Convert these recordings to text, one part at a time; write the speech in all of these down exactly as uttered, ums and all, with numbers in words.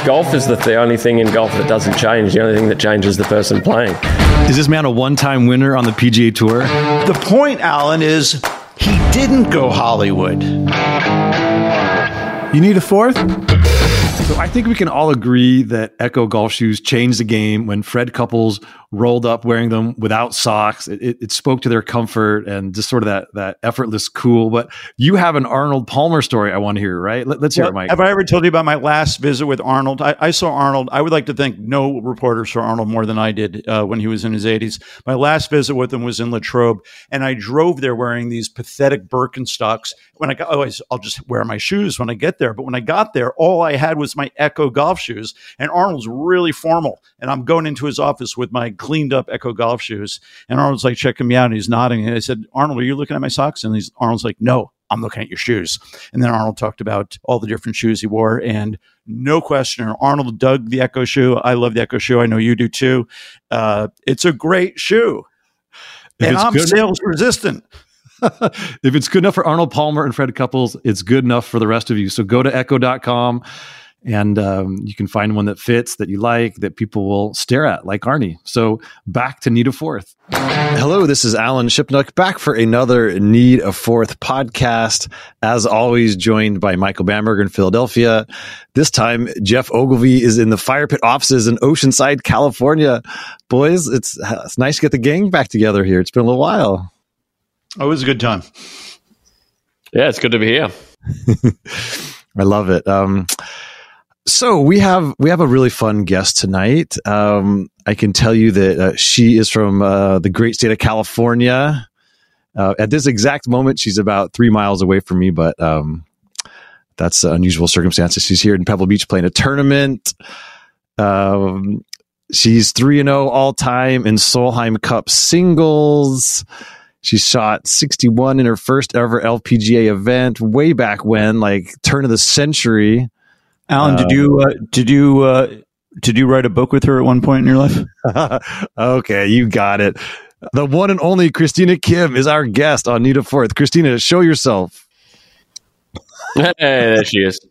golf is the, the only thing in golf that doesn't change. The only thing that changes is the person playing. Is this man a one-time winner on the P G A Tour? The point, Alan, is he didn't go Hollywood. You need a fourth? So I think we can all agree that Ecco golf shoes changed the game when Fred Couples rolled up wearing them without socks. It, it, it spoke to their comfort and just sort of that that effortless cool. But you have an Arnold Palmer story I want to hear, right? Let, let's hear well, it, Mike. Have I ever told you about my last visit with Arnold? I, I saw Arnold. I would like to think no reporter saw Arnold more than I did uh, when he was in his eighties. My last visit with him was in Latrobe, and I drove there wearing these pathetic Birkenstocks. When I got, oh, I'll just wear my shoes when I get there. But when I got there, all I had was my Ecco golf shoes, and Arnold's really formal. And I'm going into his office with my cleaned up Ecco golf shoes, and Arnold's like checking me out, and he's nodding. And I said, "Arnold, are you looking at my socks?" And he's, Arnold's like, "No, I'm looking at your shoes." And then Arnold talked about all the different shoes he wore, and no question, Arnold dug the Ecco shoe. I love the Ecco shoe. I know you do too. Uh, it's a great shoe, If and I'm good- sales resistant. If it's good enough for Arnold Palmer and Fred Couples, it's good enough for the rest of you. So go to ecco dot com and um, you can find one that fits, that you like, that people will stare at, like Arnie. So back to Need a Fourth. Hello, this is Alan Shipnuck, back for another Need a Fourth podcast. As always, joined by Michael Bamberger in Philadelphia. This time, Jeff Ogilvy is in the Fire Pit offices in Oceanside, California. Boys, it's, it's nice to get the gang back together here. It's been a little while. Oh, it was a good time. Yeah, it's good to be here. I love it. Um, so we have we have a really fun guest tonight. Um, I can tell you that uh, she is from uh, the great state of California. Uh, at this exact moment, she's about three miles away from me, but um, that's unusual circumstances. She's here in Pebble Beach playing a tournament. Um, she's three and zero all time in Solheim Cup singles. She shot sixty-one in her first ever L P G A event way back when, like turn of the century. Alan, uh, did you uh, did you uh, did you write a book with her at one point in your life? Okay, you got it. The one and only Christina Kim is our guest on Need a Fourth. Christina, show yourself. Hey, there she is.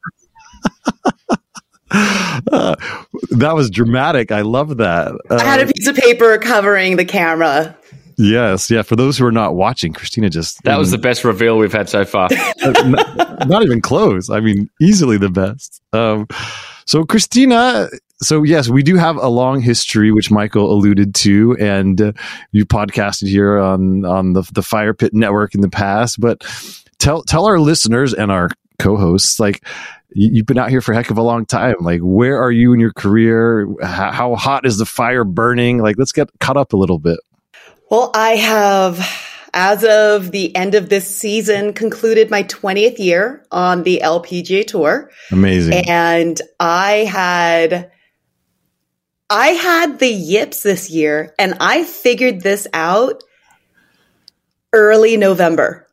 Uh, that was dramatic. I love that. Uh, I had a piece of paper covering the camera. Yes, yeah. For those who are not watching, Christina just that was the best reveal we've had so far. not, not even close. I mean, easily the best. Um, so, Christina. So, yes, we do have a long history, which Michael alluded to, and uh, you podcasted here on on the the Fire Pit Network in the past. But tell tell our listeners and our co-hosts, like, you've been out here for a heck of a long time. Like, where are you in your career? How, how hot is the fire burning? Like, let's get caught up a little bit. Well, I have, as of the end of this season, concluded my twentieth year on the L P G A Tour. Amazing. And I had, I had the yips this year, and I figured this out early November.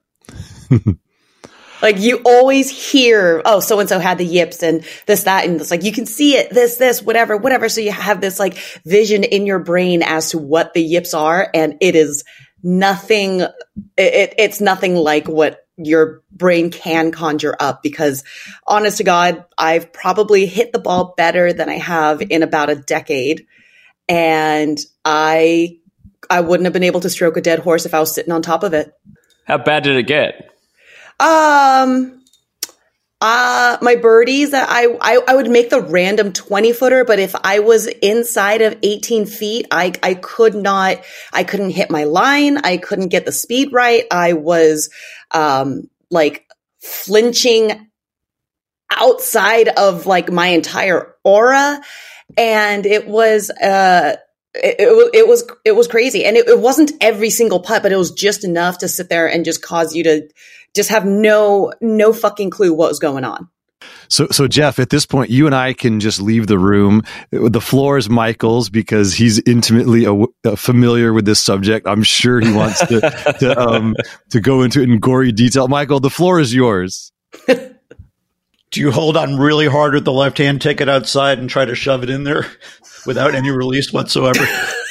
Like, you always hear, oh, so-and-so had the yips and this, that, and it's like, you can see it, this, this, whatever, whatever. So you have this like vision in your brain as to what the yips are. And it is nothing, it, it's nothing like what your brain can conjure up, because honest to God, I've probably hit the ball better than I have in about a decade. And I, I wouldn't have been able to stroke a dead horse if I was sitting on top of it. How bad did it get? Um, uh, my birdies, I, I, I would make the random twenty footer, but if I was inside of eighteen feet, I, I could not, I couldn't hit my line. I couldn't get the speed right. I was, um, like flinching outside of like my entire aura. And it was, uh, It, it, it was it was crazy, and it, it wasn't every single putt, but it was just enough to sit there and just cause you to just have no no fucking clue what was going on. So, so Jeff, at this point, you and I can just leave the room. The floor is Michael's because he's intimately a, a familiar with this subject. I'm sure he wants to to, um, to go into it in gory detail. Michael, the floor is yours. Do you hold on really hard with the left hand, take it outside, and try to shove it in there without any release whatsoever?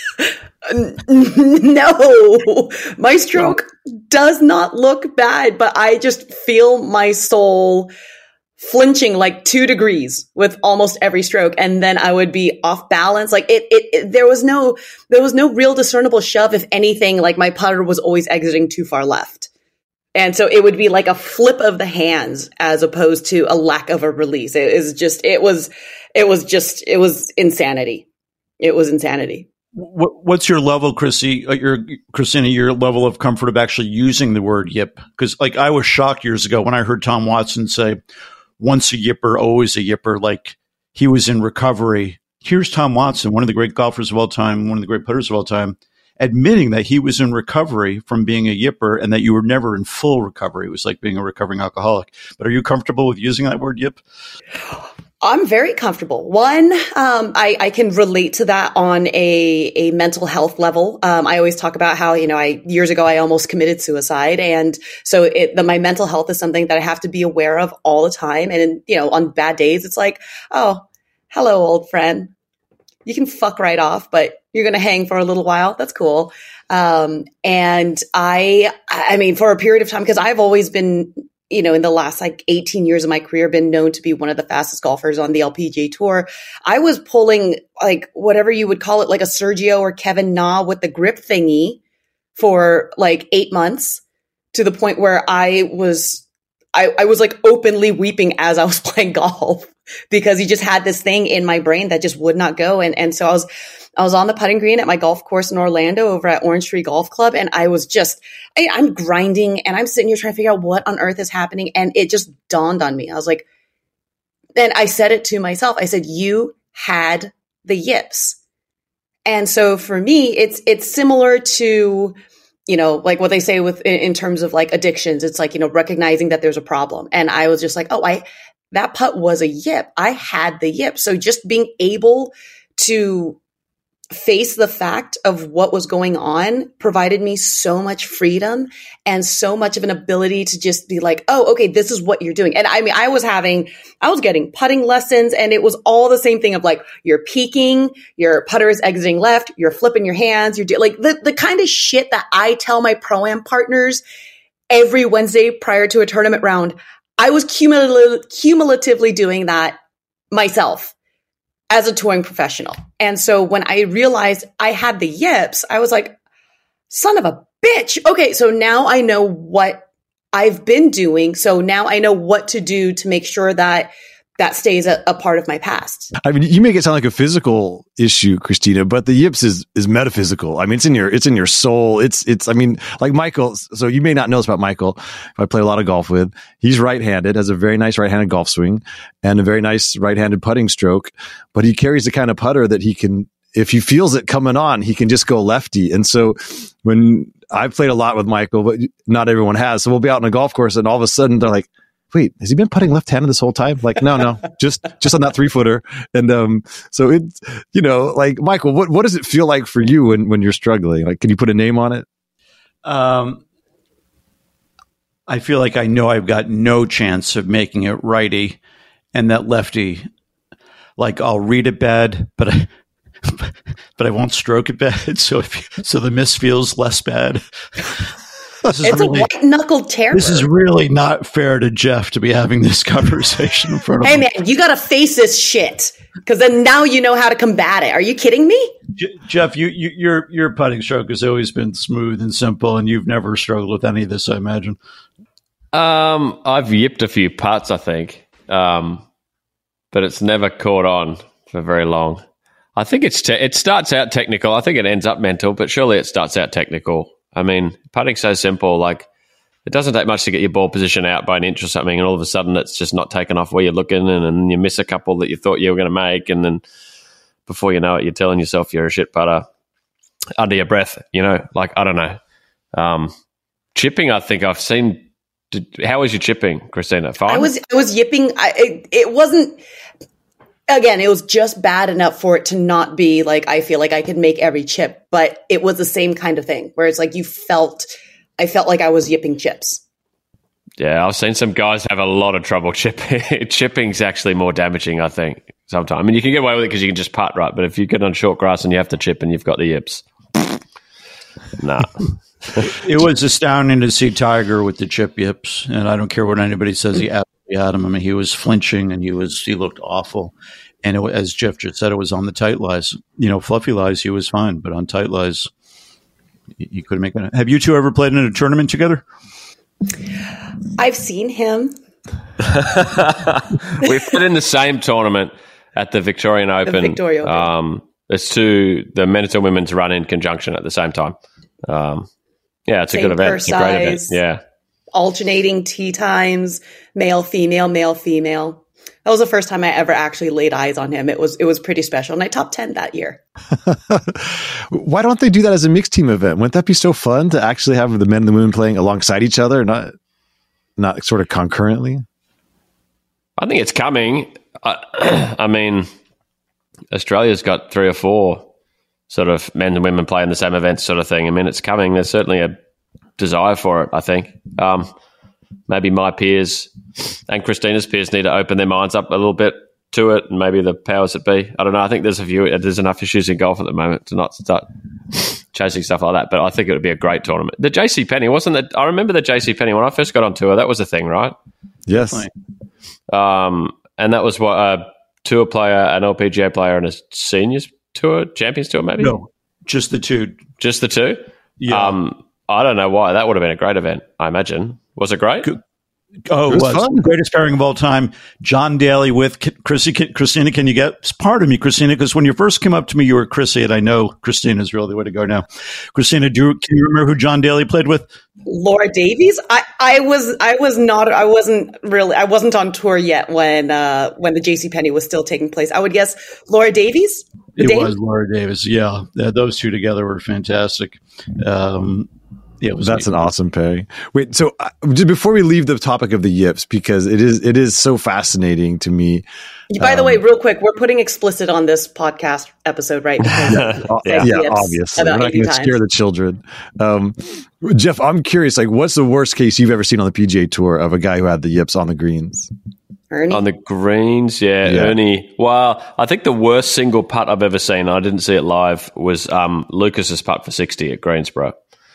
No, my stroke does not look bad, but I just feel my soul flinching like two degrees with almost every stroke. And then I would be off balance. Like it, it, it, there was no, there was no real discernible shove. If anything, like my putter was always exiting too far left. And so it would be like a flip of the hands as opposed to a lack of a release. It is just, it was, it was just, it was insanity. It was insanity. What, what's your level, Chrissy, uh, your, Christina, your level of comfort of actually using the word yip? Because like I was shocked years ago when I heard Tom Watson say, once a yipper, always a yipper, like he was in recovery. Here's Tom Watson, one of the great golfers of all time, one of the great putters of all time, admitting that he was in recovery from being a yipper and that you were never in full recovery. It was like being a recovering alcoholic. But are you comfortable with using that word yip? I'm very comfortable. One, um, I, I can relate to that on a, a mental health level. Um, I always talk about how, you know, I, years ago, I almost committed suicide. And so it, the, my mental health is something that I have to be aware of all the time. And, you know, on bad days, it's like, oh, hello, old friend. You can fuck right off, but you're going to hang for a little while. That's cool. Um, and I, I mean, for a period of time, because I've always been, you know, in the last like eighteen years of my career, been known to be one of the fastest golfers on the L P G A Tour. I was pulling like whatever you would call it, like a Sergio or Kevin Na with the grip thingy for like eight months to the point where I was, I, I was like openly weeping as I was playing golf because he just had this thing in my brain that just would not go. And, and so I was, I was on the putting green at my golf course in Orlando over at Orange Tree Golf Club. And I was just, I, I'm grinding and I'm sitting here trying to figure out what on earth is happening. And it just dawned on me. I was like, and I said it to myself. I said, you had the yips. And so for me, it's, it's similar to, you know, like what they say with, in, in terms of like addictions, it's like, you know, recognizing that there's a problem. And I was just like, oh, I, that putt was a yip. I had the yip. So just being able to face the fact of what was going on provided me so much freedom and so much of an ability to just be like, oh, okay, this is what you're doing. And I mean, I was having, I was getting putting lessons and it was all the same thing of like, you're peeking, your putter is exiting left, you're flipping your hands, you're do- like the, the kind of shit that I tell my Pro-Am partners every Wednesday prior to a tournament round. I was cumulative, cumulatively doing that myself as a touring professional. And so when I realized I had the yips, I was like, son of a bitch. Okay, so now I know what I've been doing. So now I know what to do to make sure that that stays a, a part of my past. I mean, you make it sound like a physical issue, Christina, but the yips is is metaphysical. I mean, it's in your it's in your soul. It's it's. I mean, like Michael. So you may not know this about Michael, who I play a lot of golf with. He's right-handed, has a very nice right-handed golf swing, and a very nice right-handed putting stroke. But he carries the kind of putter that he can, if he feels it coming on, he can just go lefty. And so when I've played a lot with Michael, but not everyone has. So we'll be out on a golf course, and all of a sudden they're like, wait, has he been putting left-handed this whole time? Like, no, no, just, just on that three footer. And, um, so it, you know, like Michael, what, what does it feel like for you when, when you're struggling? Like, can you put a name on it? Um, I feel like I know I've got no chance of making it righty and that lefty, like I'll read it bad, but I, but I won't stroke it bad. So if, so the miss feels less bad. This is it's really, a white-knuckled terror. This is really not fair to Jeff to be having this conversation in front of hey, me. Hey, man, you got to face this shit because then now you know how to combat it. Are you kidding me? J- Jeff, you, you, your your putting stroke has always been smooth and simple, and you've never struggled with any of this, I imagine. Um, I've yipped a few putts, I think, um, but it's never caught on for very long. I think it's te- it starts out technical. I think it ends up mental, but surely it starts out technical. I mean, putting's so simple. Like, it doesn't take much to get your ball position out by an inch or something, and all of a sudden it's just not taken off where you're looking, and, and you miss a couple that you thought you were going to make, and then before you know it, you're telling yourself you're a shit putter under your breath. You know, like, I don't know. Um, chipping, I think I've seen. Did, how was your chipping, Christina? Fine? I was I was yipping. I, it, it wasn't. Again, it was just bad enough for it to not be like, I feel like I could make every chip, but it was the same kind of thing where it's like you felt, I felt like I was yipping chips. Yeah, I've seen some guys have a lot of trouble chipping. Chipping's actually more damaging, I think, sometimes. I mean, you can get away with it because you can just putt, right? But if you get on short grass and you have to chip and you've got the yips, nah. It was astounding to see Tiger with the chip yips, and I don't care what anybody says. He we had him. I mean, he was flinching and he was he looked awful. And it, as Jeff just said, it was on the tight lies. You know, fluffy lies, he was fine, but on tight lies, you, you couldn't make it. Have you two ever played in a tournament together? I've seen him. We played in the same tournament at the Victorian Open. The Victoria Open. Um, it's two the men's and women's run in conjunction at the same time. Um, yeah, it's Same a good event. It's a great event. size. Yeah. Alternating tee times, male, female, male, female. That was the first time I ever actually laid eyes on him. It was it was pretty special, and I top ten that year. Why don't they do that as a mixed team event? Wouldn't that be so fun to actually have the men and the women playing alongside each other, not not sort of concurrently? I think it's coming. I, I mean, Australia's got three or four sort of men and women playing the same events sort of thing. I mean, it's coming. There's certainly a desire for it, I think. Um, maybe my peers and Christina's peers need to open their minds up a little bit to it, and maybe the powers that be. I don't know. I think there's a few, there's enough issues in golf at the moment to not start chasing stuff like that, but I think it would be a great tournament. The J C Penney, wasn't it? I remember the J C Penney when I first got on tour. That was a thing, right? Yes. Um, and that was what a tour player, an L P G A player, and a seniors tour, champions tour, maybe? No, just the two. Just the two? Yeah. Um, I don't know why. That would have been a great event, I imagine. Was it great? Good. Oh, It it was was, fun. greatest pairing of all time. John Daly with Chrissy. Christina, can you get pardon me, Christina? Because when you first came up to me, you were Chrissy, and I know Christina's really the way to go now. Christina, do you, can you remember who John Daly played with? Laura Davies. I, I was I was not I wasn't really I wasn't on tour yet when uh, when the JCPenney was still taking place. I would guess Laura Davies. The It Dame? was Laura Davis. Yeah, uh, those two together were fantastic. Um, yeah, it was That's an awesome pairing. Wait, so uh, just before we leave the topic of the yips, because it is it is so fascinating to me. By the Um, way, real quick, we're putting explicit on this podcast episode, right? Because of Yeah, yips obviously. We're about not eighty going to times. scare the children. Um, Jeff, I'm curious, like, what's the worst case you've ever seen on the P G A Tour of a guy who had the yips on the greens? Ernie? On the greens, yeah, Yeah. Ernie. Well, I think the worst single putt I've ever seen, I didn't see it live, was um, Lucas's putt for sixty at Greensboro.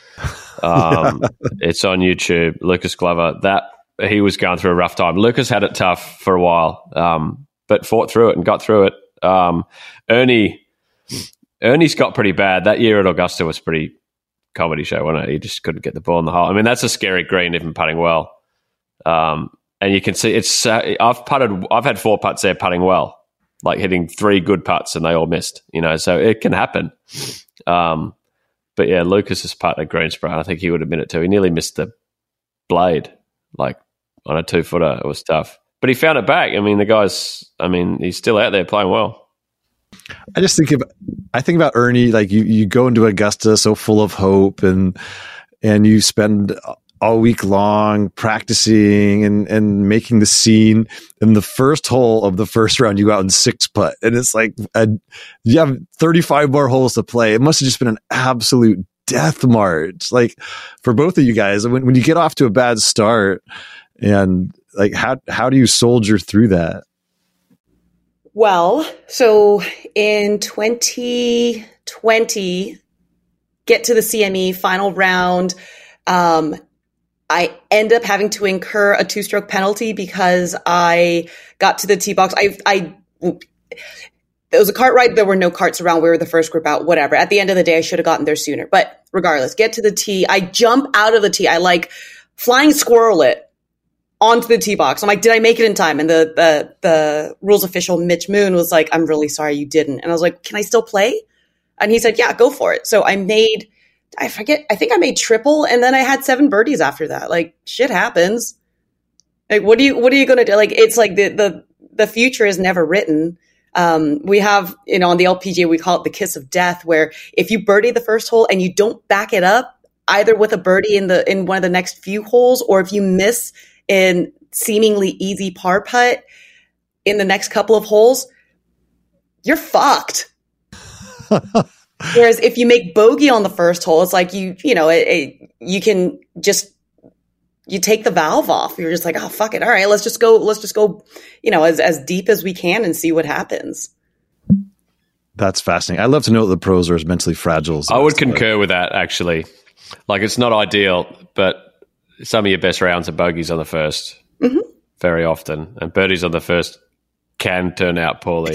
Um, it's on YouTube. Lucas Glover. That he was going through a rough time. Lucas had it tough for a while, um, but fought through it and got through it. Um, Ernie, Ernie's got pretty bad. That year at Augusta was pretty comedy show, wasn't it? He just couldn't get the ball in the hole. I mean, that's a scary green, even putting well. Um, and you can see it's. Uh, I've putted. I've had four putts there putting well, like hitting three good putts, and they all missed. You know, so it can happen. Um, But yeah, Lucas's putt at Greensboro, I think he would have been it too. He nearly missed the blade, like on a two footer. It was tough, but he found it back. I mean, the guy's, I mean, he's still out there playing well. I just think of, I think about Ernie, like you, you go into Augusta so full of hope, and and you spend all week long practicing and, and making the scene. And the first hole of the first round, you go out in six putt, and it's like a, you have thirty-five more holes to play. It must have just been an absolute death march, like for both of you guys. When when you get off to a bad start, and like how how do you soldier through that? Well, so in twenty twenty, get to the C M E final round. Um, I end up having to incur a two-stroke penalty because I got to the tee box. I, I, there was a cart ride. There were no carts around. We were the first group out, whatever. At the end of the day, I should have gotten there sooner. But regardless, get to the tee. I jump out of the tee. I like flying squirrel it onto the tee box. I'm like, did I make it in time? And the, the, the rules official, Mitch Moon, was like, I'm really sorry you didn't. And I was like, can I still play? And he said, yeah, go for it. So I made, I forget, I think I made triple, and then I had seven birdies after that. Like, shit happens. Like, what do you, what are you going to do? Like, it's like the, the, the future is never written. Um, we have, you know, on the L P G A, we call it the kiss of death, where if you birdie the first hole and you don't back it up either with a birdie in the, in one of the next few holes, or if you miss in seemingly easy par putt in the next couple of holes, you're fucked. Whereas if you make bogey on the first hole, it's like you, you know, it, it, you can just, you take the valve off. You're just like, oh, fuck it. All right, let's just go, let's just go, you know, as, as deep as we can and see what happens. That's fascinating. I love to know that the pros are as mentally fragile as I would concur with that, actually. Like, it's not ideal, but some of your best rounds are bogeys on the first. Mm-hmm. very often, and birdies on the first can turn out poorly.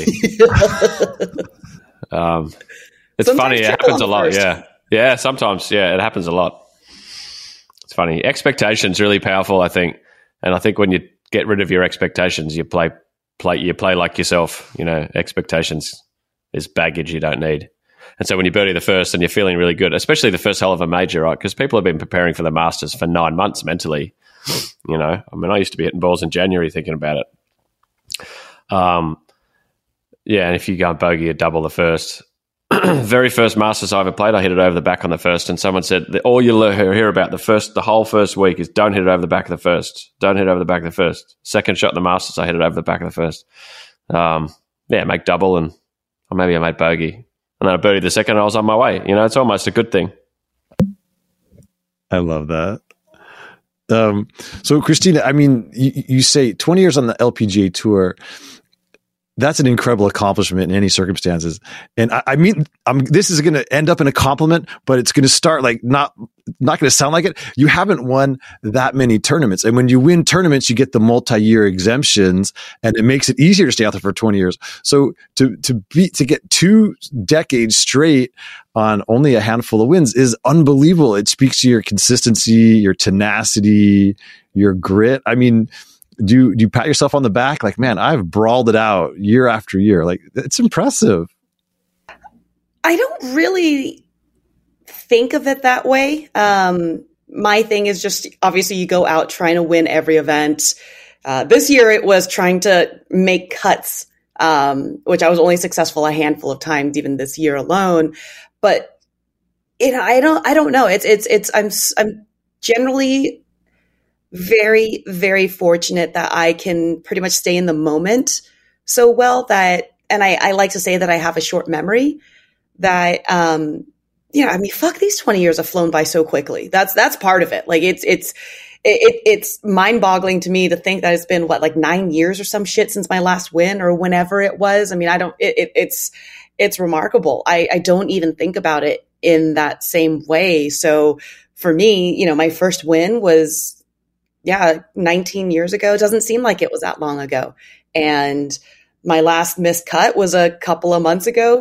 um, it's Sometimes funny. It triple happens a on lot. first. Yeah. Yeah. Sometimes. Yeah. It happens a lot. It's funny. Expectations really powerful, I think. And I think when you get rid of your expectations, you play, play, you play like yourself. You know, expectations is baggage you don't need. And so when you birdie the first and you're feeling really good, especially the first hole of a major, right? Because people have been preparing for the Masters for nine months mentally. You know, I mean, I used to be hitting balls in January thinking about it. Um, yeah, and if you go and bogey a double the first, very first Masters I ever played, I hit it over the back on the first, and someone said that all you hear about the first, the whole first week is don't hit it over the back of the first. Don't hit it over the back of the first. Second shot in the Masters, I hit it over the back of the first. Um, yeah, make double, and or maybe I made bogey. And then I birdied the second, and I was on my way. You know, it's almost a good thing. I love that. Um, so, Christina, I mean, you, you say twenty years on the L P G A Tour. That's an incredible accomplishment in any circumstances. And I, I mean, I'm, this is going to end up in a compliment, but it's going to start like not, not going to sound like it. You haven't won that many tournaments. And when you win tournaments, you get the multi-year exemptions, and it makes it easier to stay out there for twenty years. So to, to be, to get two decades straight on only a handful of wins is unbelievable. It speaks to your consistency, your tenacity, your grit. I mean, Do you, do you pat yourself on the back? Like, man, I've brawled it out year after year. Like, it's impressive. I don't really think of it that way. Um, my thing is just, obviously you go out trying to win every event. Uh, this year it was trying to make cuts, um, which I was only successful a handful of times, even this year alone. But, you know, I don't, I don't know. It's, it's, it's, I'm, I'm generally very, very fortunate that I can pretty much stay in the moment so well that, and I, I like to say that I have a short memory that, um, you know, I mean, fuck, these twenty years have flown by so quickly. That's, that's part of it. Like it's, it's, it, it's mind boggling to me to think that it's been what, like nine years or some shit since my last win or whenever it was. I mean, I don't, it, it, it's, it's remarkable. I, I don't even think about it in that same way. So for me, you know, my first win was, yeah, nineteen years ago. It doesn't seem like it was that long ago. And my last missed cut was a couple of months ago.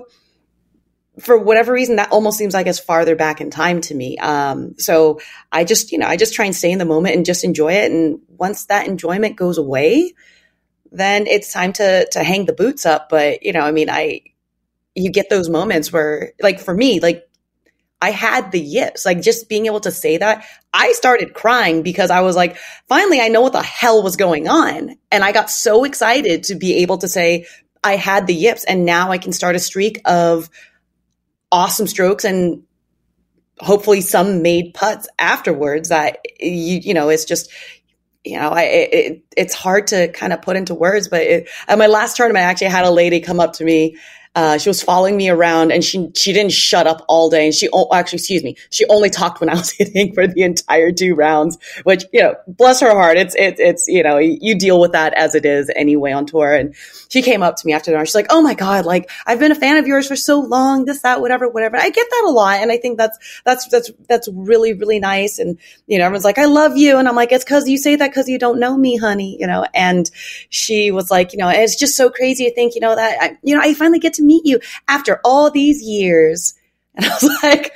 For whatever reason, that almost seems like it's farther back in time to me. Um, so I just, you know, I just try and stay in the moment and just enjoy it. And once that enjoyment goes away, then it's time to to hang the boots up. But, you know, I mean, I, you get those moments where, like for me, like, I had the yips, like just being able to say that. I started crying because I was like, finally, I know what the hell was going on. And I got so excited to be able to say I had the yips, and now I can start a streak of awesome strokes and hopefully some made putts afterwards that you, you know, it's just, you know, I, it, it's hard to kind of put into words, but it, at my last tournament, I actually had a lady come up to me. Uh, she was following me around, and she she didn't shut up all day. And she oh, actually, excuse me, she only talked when I was hitting for the entire two rounds. Which, you know, bless her heart, it's it's it's you know, you deal with that as it is anyway on tour. And she came up to me after the round. She's like, "Oh my god, like I've been a fan of yours for so long. This, that, whatever, whatever." I get that a lot, and I think that's that's that's that's really really nice. And you know, everyone's like, "I love you," and I'm like, "It's because you say that because you don't know me, honey." You know. And she was like, "You know, it's just so crazy to think, you know, that I, you know, I finally get to meet you after all these years." And I was like,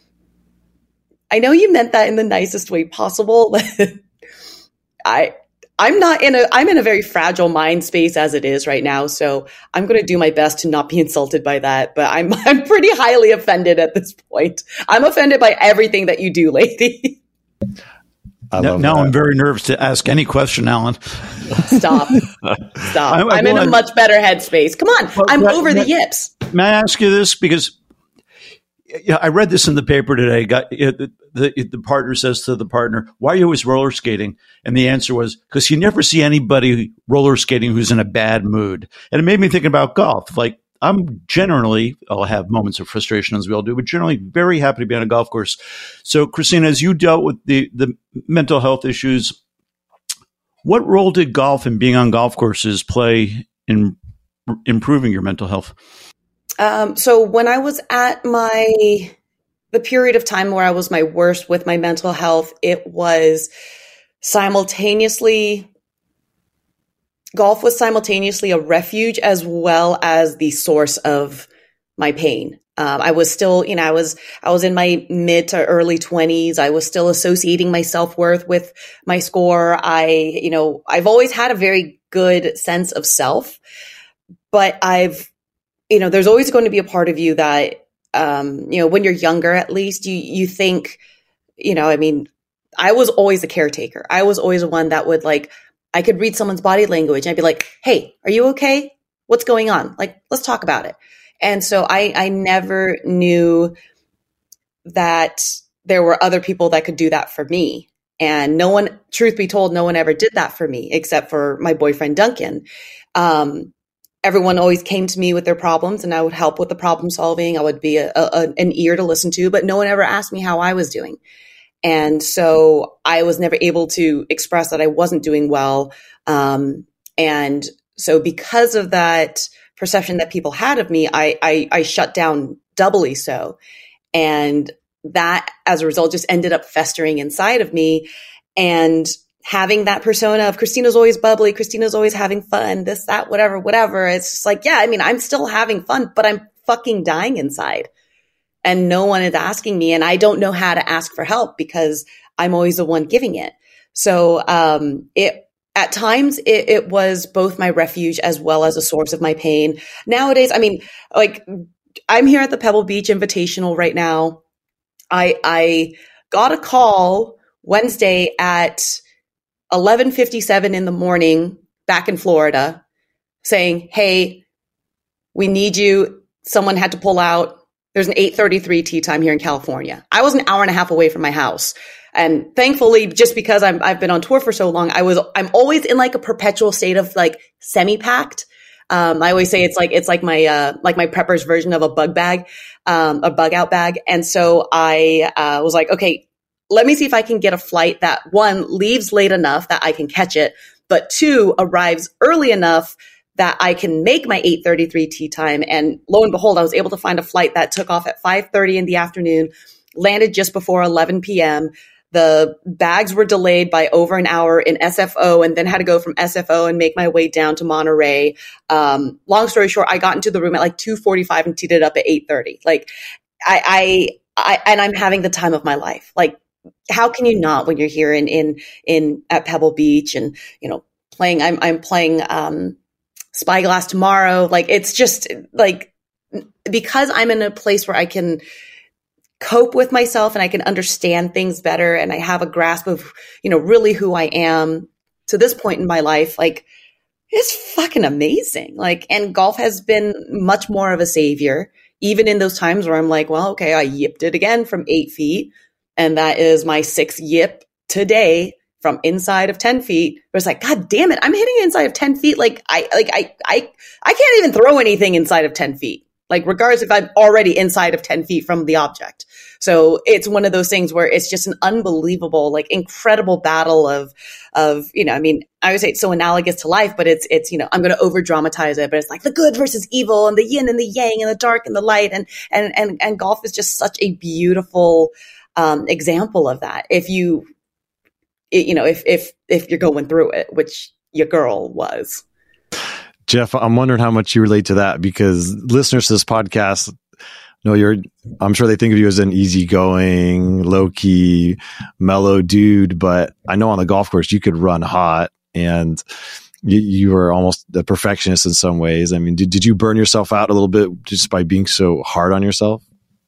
I know you meant that in the nicest way possible. I, I'm not in a, I'm in a very fragile mind space as it is right now. So I'm going to do my best to not be insulted by that, but I'm, I'm pretty highly offended at this point. I'm offended by everything that you do, lady. I now love now that. I'm very nervous to ask any question, Alan. Stop. Stop. I- I- I'm in well, a I- much better headspace. Come on. Well, I'm that- over the that- yips. May I ask you this? Because you know, I read this in the paper today. Got the, the the partner says to the partner, "Why are you always roller skating?" And the answer was, "Because you never see anybody roller skating who's in a bad mood." And it made me think about golf. Like I'm generally, I'll have moments of frustration as we all do, but generally very happy to be on a golf course. So, Christina, as you dealt with the the mental health issues, what role did golf and being on golf courses play in improving your mental health? Um, so when I was at my, the period of time where I was my worst with my mental health, it was simultaneously golf was simultaneously a refuge as well as the source of my pain. Um, I was still, you know, I was, I was in my mid to early twenties. I was still associating my self-worth with my score. I, you know, I've always had a very good sense of self, but I've, you know, there's always going to be a part of you that, um, you know, when you're younger, at least you, you think, you know, I mean, I was always the caretaker. I was always the one that would like, I could read someone's body language and I'd be like, hey, are you okay? What's going on? Like, let's talk about it. And so I, I never knew that there were other people that could do that for me. And no one, truth be told, no one ever did that for me except for my boyfriend, Duncan. Um, everyone always came to me with their problems and I would help with the problem solving. I would be a, a, an ear to listen to, but no one ever asked me how I was doing. And so I was never able to express that I wasn't doing well. Um, and so because of that perception that people had of me, I, I, I shut down doubly so. And that, as a result, just ended up festering inside of me. And having that persona of Christina's always bubbly, Christina's always having fun, this, that, whatever, whatever. It's just like, yeah, I mean, I'm still having fun, but I'm fucking dying inside. And no one is asking me. And I don't know how to ask for help because I'm always the one giving it. So um, it at times it, it was both my refuge as well as a source of my pain. Nowadays, I mean, like I'm here at the Pebble Beach Invitational right now. I I got a call Wednesday at eleven fifty-seven in the morning back in Florida saying, hey, we need you. Someone had to pull out. There's an eight thirty-three tee time here in California. I was an hour and a half away from my house. And thankfully, just because I'm, I've been on tour for so long, I was, I'm always in like a perpetual state of like semi-packed. Um, I always say it's like, it's like my, uh, like my prepper's version of a bug bag, um, a bug out bag. And so I, uh, was like, okay, let me see if I can get a flight that one leaves late enough that I can catch it, but two arrives early enough that I can make my eight thirty-three tee time. And lo and behold, I was able to find a flight that took off at five thirty in the afternoon, landed just before eleven p.m. The bags were delayed by over an hour in S F O and then had to go from S F O and make my way down to Monterey. Um, long story short, I got into the room at like two forty-five and teed it up at eight thirty. Like I, I, I, and I'm having the time of my life. Like, how can you not when you're here in, in, in at Pebble Beach and, you know, playing, I'm, I'm playing, um, Spyglass tomorrow. Like, it's just like, because I'm in a place where I can cope with myself and I can understand things better and I have a grasp of, you know, really who I am to this point in my life, like it's fucking amazing. Like, and golf has been much more of a savior, even in those times where I'm like, well, okay, I yipped it again from eight feet. And that is my sixth yip today from inside of ten feet. It was like, God damn it. I'm hitting inside of ten feet. Like I, like I, I, I can't even throw anything inside of ten feet. Like regardless if I'm already inside of ten feet from the object. So it's one of those things where it's just an unbelievable, like incredible battle of, of, you know, I mean, I would say it's so analogous to life, but it's, it's, you know, I'm going to over dramatize it, but it's like the good versus evil and the yin and the yang and the dark and the light. And, and, and, and golf is just such a beautiful, um, example of that. If you, it, you know, if, if, if you're going through it, which your girl was. Jeff, I'm wondering how much you relate to that because listeners to this podcast know you're, I'm sure they think of you as an easygoing, low key, mellow dude, but I know on the golf course you could run hot and you, you were almost a perfectionist in some ways. I mean, did, did you burn yourself out a little bit just by being so hard on yourself?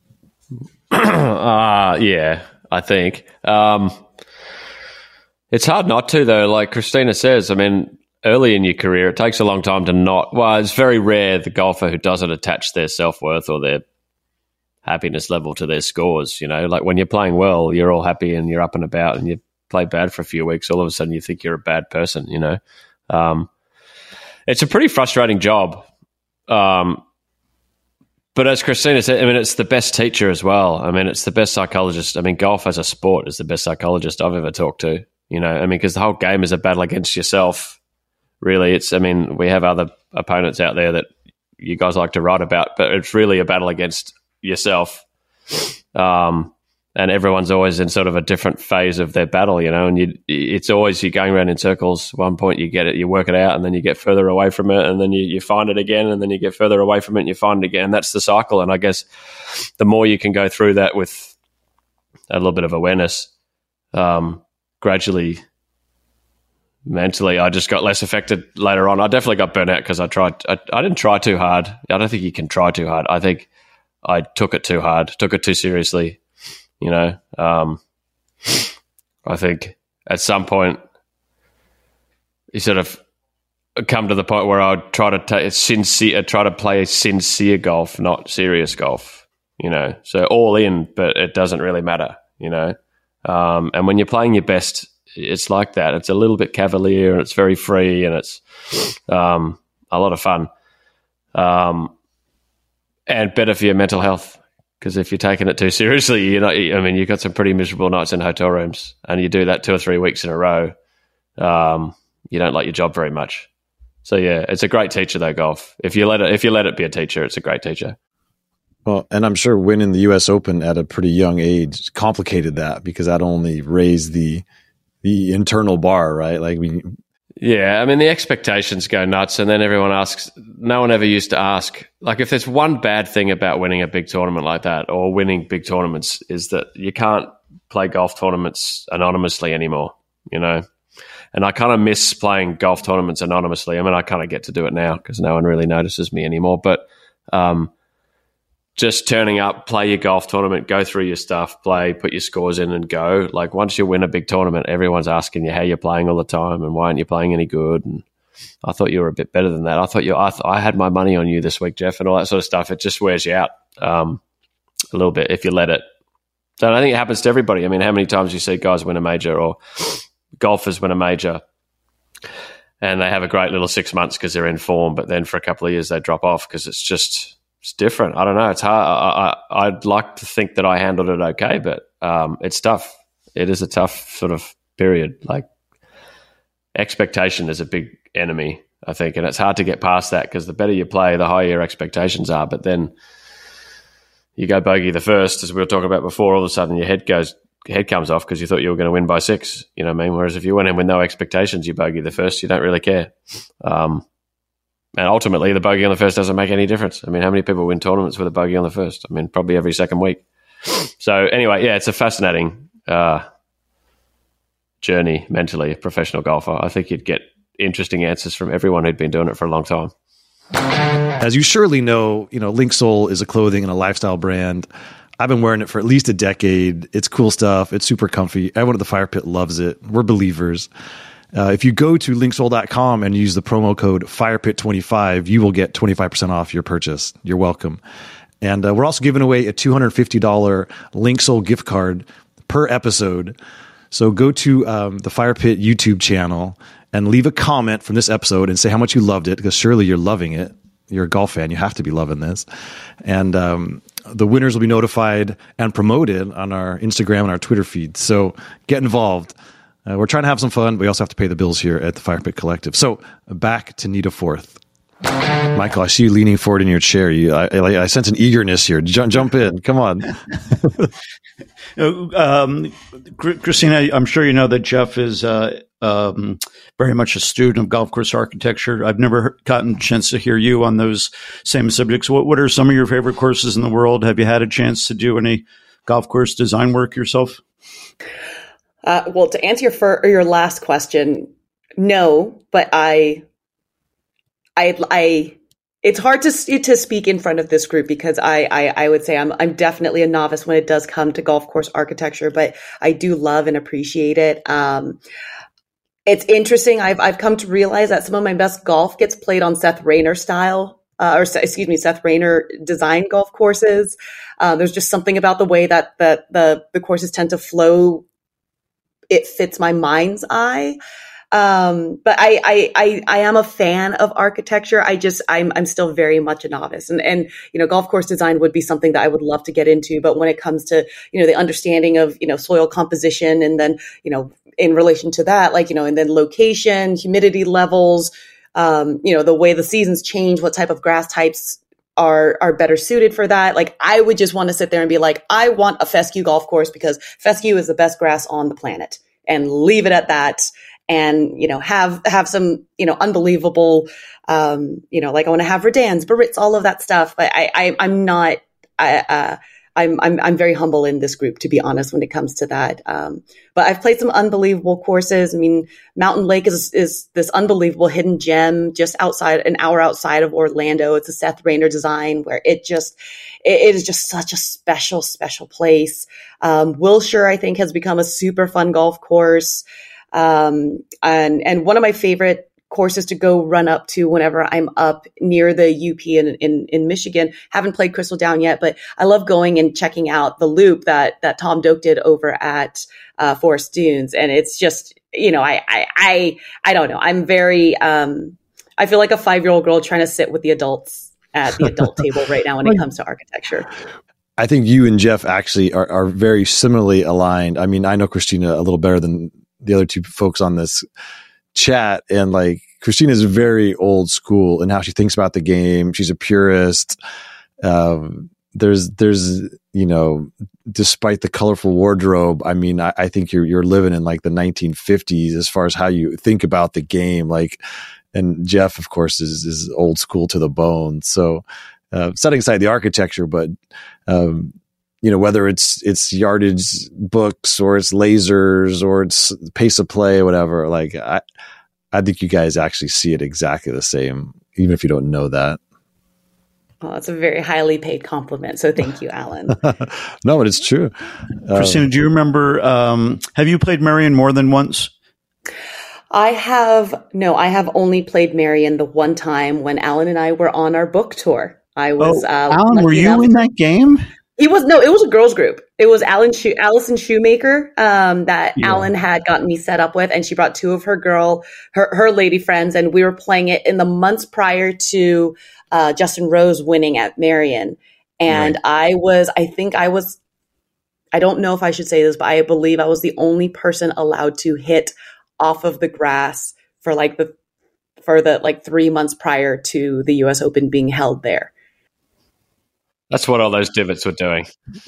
uh, yeah, I think. Um, it's hard not to though. Like Christina says, I mean, early in your career, it takes a long time to not, well, it's very rare the golfer who doesn't attach their self-worth or their happiness level to their scores. You know, like when you're playing well, you're all happy and you're up and about, and you play bad for a few weeks, all of a sudden you think you're a bad person, you know. Um, it's a pretty frustrating job. Um, but as Christina said, I mean, it's the best teacher as well. I mean, it's the best psychologist. I mean, golf as a sport is the best psychologist I've ever talked to, you know. I mean, because the whole game is a battle against yourself. Really, it's, I mean, we have other opponents out there that you guys like to write about, but it's really a battle against yourself. Um, and everyone's always in sort of a different phase of their battle, you know, and you, it's always you're going around in circles. One point you get it, you work it out, and then you get further away from it, and then you, you find it again, and then you get further away from it, and you find it again. And that's the cycle. And I guess the more you can go through that with a little bit of awareness, um, gradually, mentally, I just got less affected later on. I definitely got burnt out because I tried. I, I didn't try too hard. I don't think you can try too hard. I think I took it too hard, took it too seriously. You know, um, I think at some point you sort of come to the point where I would try to take sincere, try to play sincere golf, not serious golf. You know, so all in, but it doesn't really matter. You know, um, and when you're playing your best, it's like that. It's a little bit cavalier, and it's very free, and it's um, a lot of fun, um, and better for your mental health. Because if you're taking it too seriously, you know, I mean, you've got some pretty miserable nights in hotel rooms, and you do that two or three weeks in a row. Um, you don't like your job very much. So yeah, it's a great teacher though, golf. If you let it, if you let it be a teacher, it's a great teacher. Well, and I'm sure winning the U S Open at a pretty young age complicated that, because that only raised the the internal bar, right? Like we. Yeah, I mean, the expectations go nuts, and then everyone asks. No one ever used to ask. Like, if there's one bad thing about winning a big tournament like that, or winning big tournaments, is that you can't play golf tournaments anonymously anymore, you know? And I kind of miss playing golf tournaments anonymously. I mean, I kind of get to do it now because no one really notices me anymore. But um, just turning up, play your golf tournament, go through your stuff, play, put your scores in and go. Like, once you win a big tournament, everyone's asking you how you're playing all the time and why aren't you playing any good? And I thought you were a bit better than that. I thought you, I, th- I had my money on you this week, Jeff, and all that sort of stuff. It just wears you out um, a little bit if you let it. And I think it happens to everybody. I mean, how many times you see guys win a major or golfers win a major and they have a great little six months because they're in form, but then for a couple of years they drop off because it's just it's different. I don't know. It's hard. I, I, I'd like to think that I handled it okay, but um, it's tough. It is a tough sort of period. Like, expectation is a big enemy, I think, and it's hard to get past that because the better you play, the higher your expectations are. But then you go bogey the first, as we were talking about before, all of a sudden your head goes head comes off because you thought you were going to win by six. You know what I mean? Whereas if you went in with no expectations, you bogey the first, you don't really care. Um, and ultimately, the bogey on the first doesn't make any difference. I mean, how many people win tournaments with a bogey on the first? I mean, probably every second week. So anyway, yeah, it's a fascinating uh, journey mentally, a professional golfer. I think you'd get interesting answers from everyone who'd been doing it for a long time. As you surely know, you know, Linksoul is a clothing and a lifestyle brand. I've been wearing it for at least a decade. It's cool stuff. It's super comfy. Everyone at the Fire Pit loves it. We're believers. Uh, if you go to linksoul dot com and use the promo code fire pit twenty-five, you will get twenty-five percent off your purchase. You're welcome. And uh, we're also giving away a two hundred fifty dollars Linksoul gift card per episode. So go to um, the Fire Pit YouTube channel and leave a comment from this episode and say how much you loved it, because surely you're loving it. You're a golf fan. You have to be loving this. And um, the winners will be notified and promoted on our Instagram and our Twitter feed. So get involved. Uh, we're trying to have some fun, but we also have to pay the bills here at the Fire Pit Collective. So back to Nita Forth. Michael, I see you leaning forward in your chair. You, I, I, I sense an eagerness here. Jump, jump in. Come on. um, Christina, I'm sure you know that Jeff is uh, um, very much a student of golf course architecture. I've never gotten a chance to hear you on those same subjects. What, what are some of your favorite courses in the world? Have you had a chance to do any golf course design work yourself? Uh, well, to answer your fir- or your last question, no, but I, I, I, it's hard to to speak in front of this group because I, I, I would say I'm I'm definitely a novice when it does come to golf course architecture, but I do love and appreciate it. Um, it's interesting. I've I've come to realize that some of my best golf gets played on Seth Rayner style, uh, or excuse me, Seth Rayner design golf courses. Uh, there's just something about the way that the the the courses tend to flow. It fits my mind's eye. Um, but I, I, I, I am a fan of architecture. I just, I'm, I'm still very much a novice, and, and, you know, golf course design would be something that I would love to get into. But when it comes to, you know, the understanding of, you know, soil composition, and then, you know, in relation to that, like, you know, and then location, humidity levels, um, you know, the way the seasons change, what type of grass types are are better suited for that. Like I would just want to sit there and be like, I want a fescue golf course because fescue is the best grass on the planet, and leave it at that. And, you know, have, have some, you know, unbelievable, um, you know, like I want to have Redans, Barits, all of that stuff. But I, I, I'm not, I, uh, I'm, I'm, I'm very humble in this group, to be honest, when it comes to that. Um, but I've played some unbelievable courses. I mean, Mountain Lake is, is this unbelievable hidden gem just outside, an hour outside of Orlando. It's a Seth Rayner design where it just, it, it is just such a special, special place. Um, Wilshire, I think, has become a super fun golf course. Um, and, and one of my favorite courses to go run up to whenever I'm up near the U P in, in, in Michigan. Haven't played Crystal Down yet, but I love going and checking out the loop that, that Tom Doak did over at, uh, Forest Dunes. And it's just, you know, I, I, I, I don't know. I'm very, um, I feel like a five-year-old girl trying to sit with the adults at the adult table right now when it comes to architecture. I think you and Jeff actually are, are very similarly aligned. I mean, I know Christina a little better than the other two folks on this chat, and like Christina is very old school in how she thinks about the game. She's a purist. Um, there's, there's, you know, despite the colorful wardrobe, I mean, I, I think you're, you're living in like the nineteen fifties as far as how you think about the game. Like, and Jeff, of course, is, is old school to the bone. So, uh, setting aside the architecture, but, um, you know, whether it's, it's yardage books or it's lasers or it's pace of play or whatever, like I, I think you guys actually see it exactly the same, even if you don't know that. Oh, it's a very highly paid compliment. So thank you, Alan. No, but it's true. Christina, um, do you remember, um, have you played Merion more than once? I have, no, I have only played Merion the one time when Alan and I were on our book tour. I was, oh, uh, Alan, were you in that game? He was, no, it was a girls group. It was Alan Shoe, Allison Shoemaker, um, that yeah. Alan had gotten me set up with. And she brought two of her girl, her, her lady friends. And we were playing it in the months prior to, uh, Justin Rose winning at Merion. And right. I was, I think I was, I don't know if I should say this, but I believe I was the only person allowed to hit off of the grass for like the, for the like three months prior to the U S Open being held there. That's what all those divots were doing.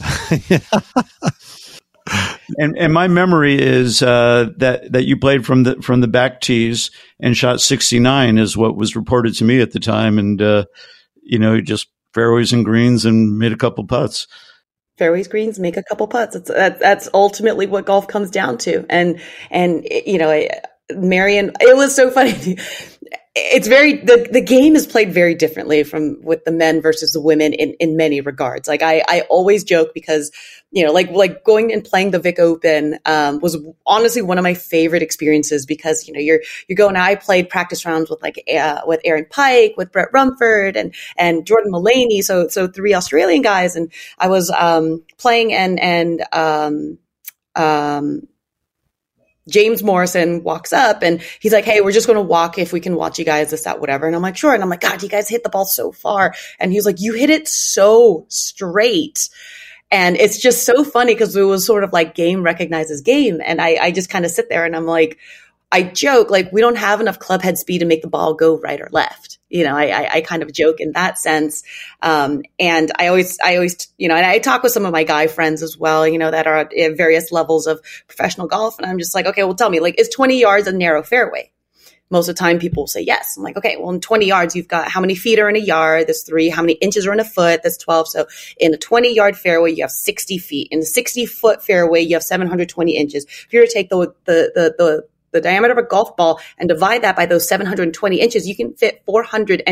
and and my memory is uh, that that you played from the from the back tees and shot sixty-nine is what was reported to me at the time, and uh, you know, just fairways and greens and made a couple putts. Fairways, greens, make a couple putts. It's, that's that's ultimately what golf comes down to, and and you know, Merion. It was so funny. It's very, the, the game is played very differently from with the men versus the women in, in many regards. Like I, I always joke because, you know, like, like going and playing the Vic Open, um, was honestly one of my favorite experiences because, you know, you're, you're going, I played practice rounds with like, uh, with Aaron Pike, with Brett Rumford and, and Jordan Mulaney. So, so three Australian guys. And I was, um, playing and, and, um, um, James Morrison walks up and he's like, hey, we're just going to walk if we can watch you guys, this, that, whatever. And I'm like, sure. And I'm like, God, you guys hit the ball so far. And he's like, you hit it so straight. And it's just so funny because it was sort of like game recognizes game. And I, I just kind of sit there and I'm like, I joke, like, we don't have enough club head speed to make the ball go right or left. You know, I, I, I kind of joke in that sense. Um, and I always, I always, you know, and I talk with some of my guy friends as well, you know, that are at various levels of professional golf. And I'm just like, okay, well, tell me, like, is twenty yards a narrow fairway? Most of the time people will say yes. I'm like, okay, well, in twenty yards, you've got how many feet are in a yard? That's three. How many inches are in a foot? That's twelve. So in a twenty yard fairway, you have sixty feet. In a sixty foot fairway, you have seven hundred twenty inches. If you were to take the, the, the, the, the diameter of a golf ball and divide that by those seven hundred twenty inches, you can fit four hundred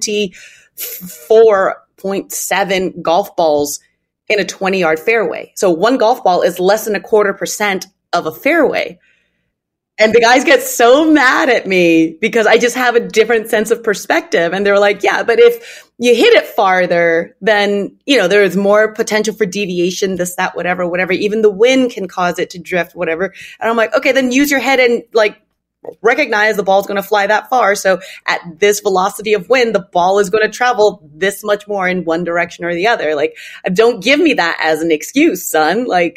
twenty-four point seven golf balls in a twenty yard fairway. So one golf ball is less than a quarter percent of a fairway. And the guys get so mad at me because I just have a different sense of perspective. And they're like, yeah, but if you hit it farther, then, you know, there is more potential for deviation, this, that, whatever, whatever. Even the wind can cause it to drift, whatever. And I'm like, okay, then use your head and like recognize the ball's going to fly that far. So at this velocity of wind, the ball is going to travel this much more in one direction or the other. Like, don't give me that as an excuse, son. Like,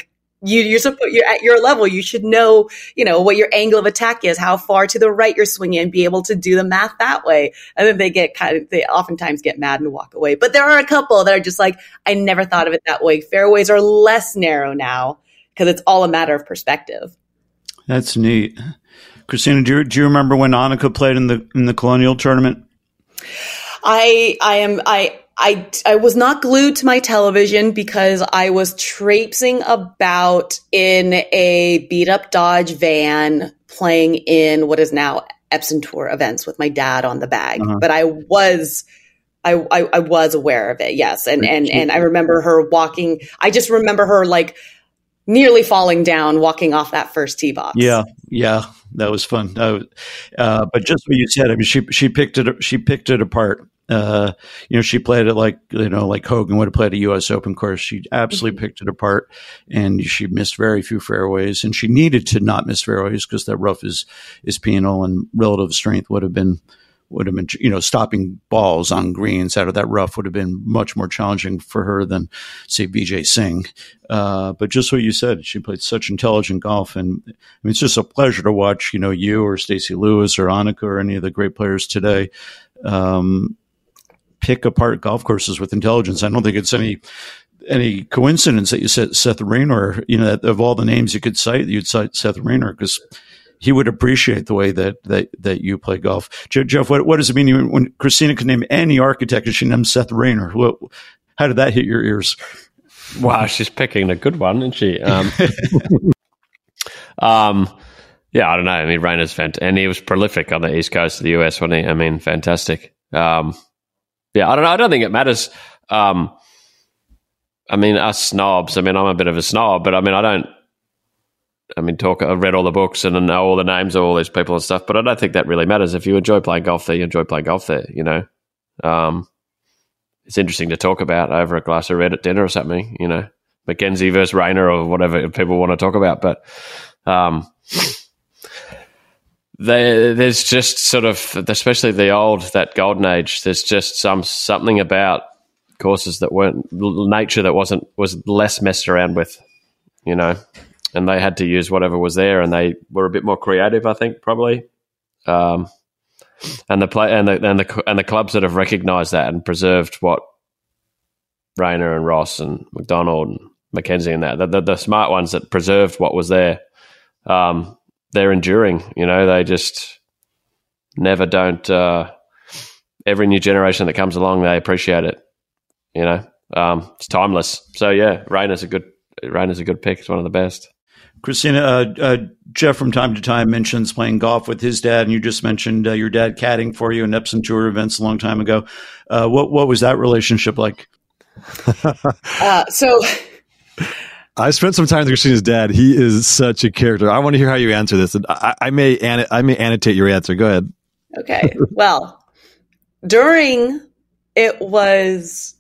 you, you're supposed, you're at your level. You should know, you know, what your angle of attack is, how far to the right you're swinging, and be able to do the math that way. And then they get kind of, they oftentimes get mad and walk away. But there are a couple that are just like, I never thought of it that way. Fairways are less narrow now because it's all a matter of perspective. That's neat. Christina, do you, do you remember when Annika played in the in the Colonial tournament? I I am I I I was not glued to my television because I was traipsing about in a beat up Dodge van playing in what is now Epson Tour events with my dad on the bag. Uh-huh. But I was I, I I was aware of it, yes. And and and I remember her walking. I just remember her like nearly falling down, walking off that first tee box. Yeah, yeah, that was fun. Uh, uh, but just what you said, I mean, she she picked it she picked it apart. Uh, you know, she played it like you know, like Hogan would have played a U S Open course. She absolutely mm-hmm. picked it apart, and she missed very few fairways. And she needed to not miss fairways because that rough is is penal, and relative strength would have been. would have been, you know, stopping balls on greens out of that rough would have been much more challenging for her than, say, Vijay Singh. Uh, but just what you said, she played such intelligent golf. And I mean, it's just a pleasure to watch, you know, you or Stacey Lewis or Annika or any of the great players today um, pick apart golf courses with intelligence. I don't think it's any any coincidence that you said Seth Rayner, you know, of all the names you could cite, you'd cite Seth Rayner because he would appreciate the way that that, that you play golf. Jeff, what, what does it mean you, when Christina could name any architect and she named Seth Rayner? What, how did that hit your ears? Wow, she's picking a good one, isn't she? Um, um, yeah, I don't know. I mean, Rayner's fantastic. And he was prolific on the East Coast of the U S, wasn't he? I mean, fantastic. Um, yeah, I don't know. I don't think it matters. Um, I mean, us snobs, I mean, I'm a bit of a snob, but I mean, I don't, I mean, talk. I've read all the books and I know all the names of all these people and stuff, but I don't think that really matters. If you enjoy playing golf there, you enjoy playing golf there. You know, um, it's interesting to talk about over a glass of red at dinner or something. You know, Mackenzie versus Rayner or whatever people want to talk about. But um, they, there's just sort of, especially the old that golden age. There's just some something about courses that weren't nature that wasn't was less messed around with. You know. And they had to use whatever was there, and they were a bit more creative, I think, probably. Um, and the play and the and the and the clubs that have recognised that and preserved what Rayner and Ross and McDonald and Mackenzie and that the, the, the smart ones that preserved what was there, um, they're enduring. You know, they just never don't. Uh, every new generation that comes along, they appreciate it. You know, um, it's timeless. So yeah, Rayner's a good Rayner's a good pick. It's one of the best. Christina, uh, uh, Jeff from time to time mentions playing golf with his dad, and you just mentioned uh, your dad caddying for you in Epson Tour events a long time ago. Uh, what what was that relationship like? uh, so, I spent some time with Christina's dad. He is such a character. I want to hear how you answer this. And I, I may an, I may annotate your answer. Go ahead. Okay. Well, during it was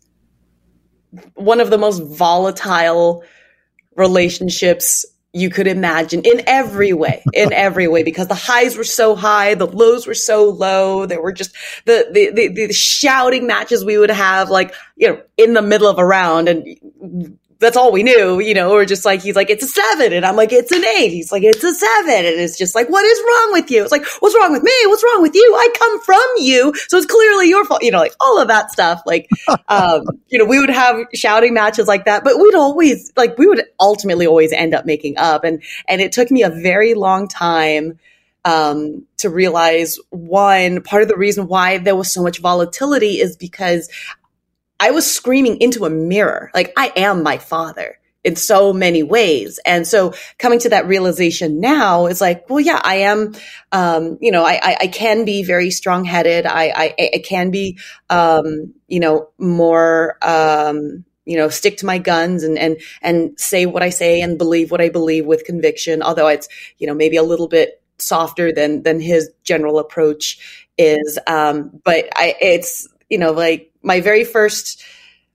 one of the most volatile relationships you could imagine in every way, in every way, because the highs were so high, the lows were so low. There were just the, the, the, the shouting matches we would have, like, you know, in the middle of a round, and that's all we knew, you know, or just like, he's like, it's a seven. And I'm like, it's an eight. He's like, it's a seven. And it's just like, what is wrong with you? It's like, what's wrong with me? What's wrong with you? I come from you. So it's clearly your fault, you know, like all of that stuff. Like, um, you know, we would have shouting matches like that, but we'd always, like, we would ultimately always end up making up. And, and it took me a very long time, um, to realize, one, part of the reason why there was so much volatility is because I was screaming into a mirror. Like, I am my father in so many ways. And so coming to that realization now is like, well, yeah, I am, um, you know, I, I, I can be very strong headed. I, I, I can be, um, you know, more, um, you know, stick to my guns and, and, and say what I say and believe what I believe with conviction. Although it's, you know, maybe a little bit softer than, than his general approach is. Um, but I, it's, you know, like, my very first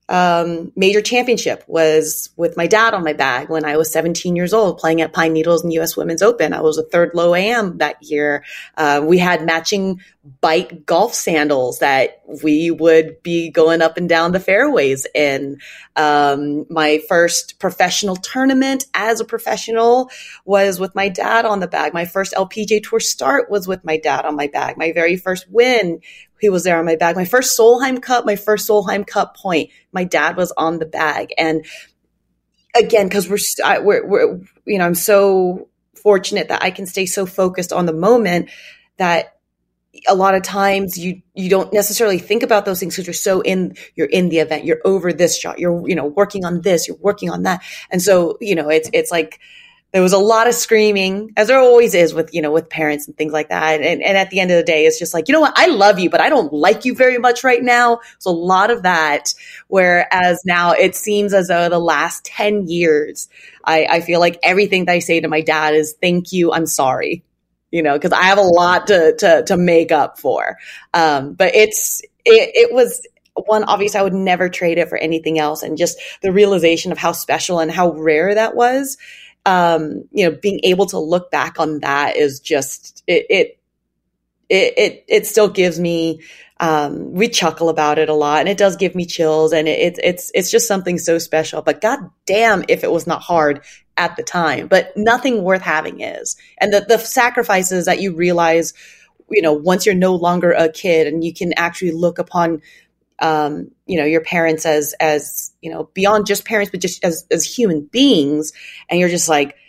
um, major championship was with my dad on my bag when I was seventeen years old, playing at Pine Needles and U S Women's Open. I was a third low A M that year. Uh, we had matching bite golf sandals that we would be going up and down the fairways in. Um, my first professional tournament as a professional was with my dad on the bag. My first L P G A Tour start was with my dad on my bag. My very first win, he was there on my bag. My first Solheim Cup, my first Solheim Cup point, my dad was on the bag. And again, because we're, we're, we're, you know, I'm so fortunate that I can stay so focused on the moment that a lot of times you, you don't necessarily think about those things because you're so in, you're in the event, you're over this shot, you're, you know, working on this, you're working on that. And so, you know, it's, it's like, there was a lot of screaming, as there always is with, you know, with parents and things like that. And, and at the end of the day, it's just like, you know what? I love you, but I don't like you very much right now. So a lot of that, whereas now it seems as though the last ten years, I, I feel like everything that I say to my dad is thank you. I'm sorry, you know, cause I have a lot to, to, to make up for. Um, but it's, it, it was, one, obviously I would never trade it for anything else. And just the realization of how special and how rare that was. Um, you know, being able to look back on that is just, it, it, it, it, it still gives me, um, we chuckle about it a lot and it does give me chills and it, it, it's, it's just something so special, but God damn if it was not hard at the time, but nothing worth having is. And the, the sacrifices that you realize, you know, once you're no longer a kid and you can actually look upon um, you know, your parents as, as, you know, beyond just parents, but just as, as human beings. And you're just like,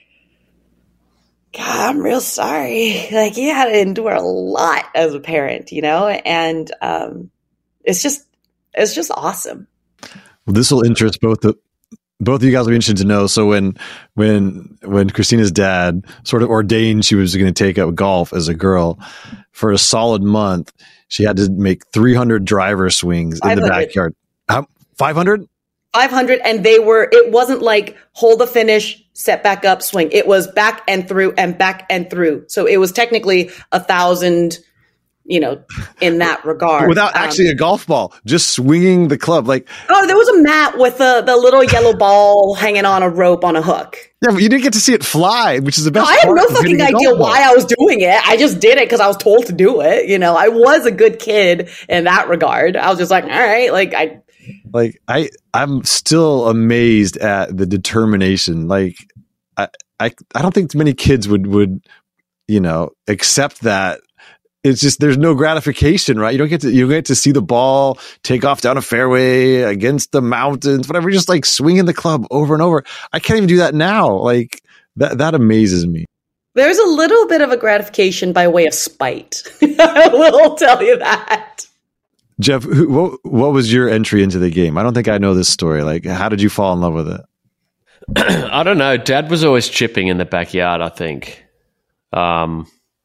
God, I'm real sorry. Like you had to endure a lot as a parent, you know? And, um, it's just, it's just awesome. Well, this will interest both the, both of you guys will be interested to know. So when, when, when Christina's dad sort of ordained she was going to take up golf as a girl for a solid month, she had to make three hundred driver swings in the backyard. How, five hundred? five hundred. And they were, it wasn't like hold the finish, set back up, swing. It was back and through and back and through. So it was technically a thousand, you know, in that regard. Without actually um, a golf ball, just swinging the club. Like, oh, there was a mat with the, the little yellow ball hanging on a rope on a hook. Yeah, but you didn't get to see it fly, which is the best no, I had part no fucking idea why I was doing it. I just did it because I was told to do it. You know, I was a good kid in that regard. I was just like, all right, like I, like I, I'm still amazed at the determination. Like, I, I, I don't think many kids would would, you know, accept that. It's just there's no gratification, right? You don't get to you don't get to see the ball take off down a fairway against the mountains, whatever. You're just like swinging the club over and over. I can't even do that now. Like that that amazes me. There's a little bit of a gratification by way of spite. I will tell you that. Jeff, who, what what was your entry into the game? I don't think I know this story. Like, how did you fall in love with it? I don't know. Dad was always chipping in the backyard, I think. Um.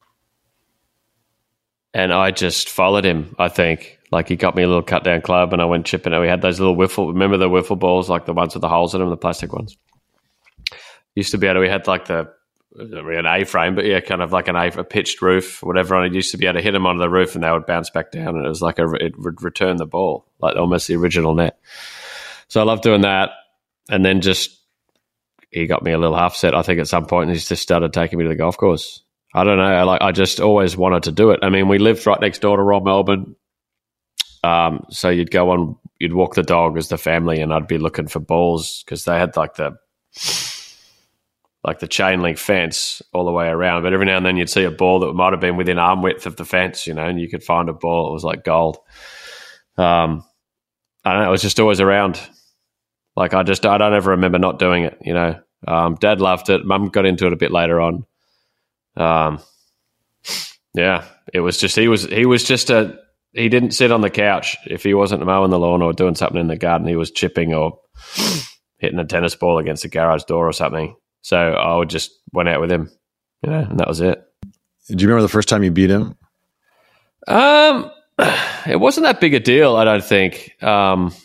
And I just followed him, I think. Like, he got me a little cut-down club, and I went chipping. And we had those little wiffle, remember the wiffle balls, like the ones with the holes in them, the plastic ones? Used to be able to, we had like the, we had an A-frame, but yeah, kind of like an A, a pitched roof, whatever. And it used to be able to hit them onto the roof, and they would bounce back down. And it was like, a, it would return the ball, like almost the original net. So I loved doing that. And then just, he got me a little half set, I think, at some point, and he just started taking me to the golf course. I don't know. I like I just always wanted to do it. I mean, we lived right next door to Royal Melbourne. Um, so you'd go on, you'd walk the dog as the family, and I'd be looking for balls because they had like the like the chain link fence all the way around. But every now and then you'd see a ball that might have been within arm width of the fence, you know, and you could find a ball that was like gold. Um, I don't know. It was just always around. Like I just I don't ever remember not doing it. You know, um, Dad loved it. Mum got into it a bit later on. Um, yeah, it was just, he was, he was just a, he didn't sit on the couch. If he wasn't mowing the lawn or doing something in the garden, he was chipping or hitting a tennis ball against a garage door or something. So I would just went out with him, you know, and that was it. Do you remember the first time you beat him? Um, it wasn't that big a deal, I don't think. Um,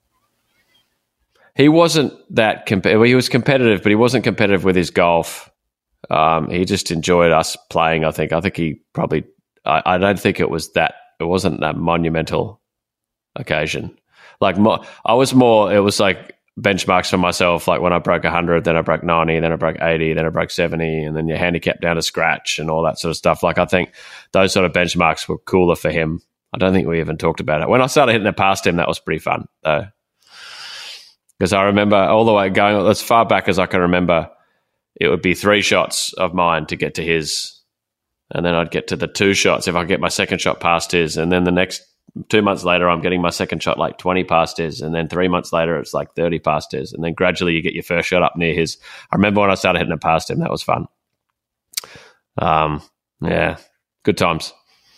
he wasn't that, comp- well, he was competitive, but he wasn't competitive with his golf. Um, he just enjoyed us playing, I think. I think he probably, I, I don't think it was that, it wasn't that monumental occasion. like more, I was more, it was like benchmarks for myself. Like when I broke one hundred, then I broke ninety, then I broke eighty, then I broke seventy, and then your handicap down to scratch and all that sort of stuff. Like I think those sort of benchmarks were cooler for him. I don't think we even talked about it. When I started hitting it past him, that was pretty fun though. Because I remember all the way going as far back as I can remember, it would be three shots of mine to get to his. And then I'd get to the two shots if I get my second shot past his. And then the next two months later, I'm getting my second shot like twenty past his. And then three months later, it's like thirty past his. And then gradually you get your first shot up near his. I remember when I started hitting it past him, that was fun. Um, yeah, good times.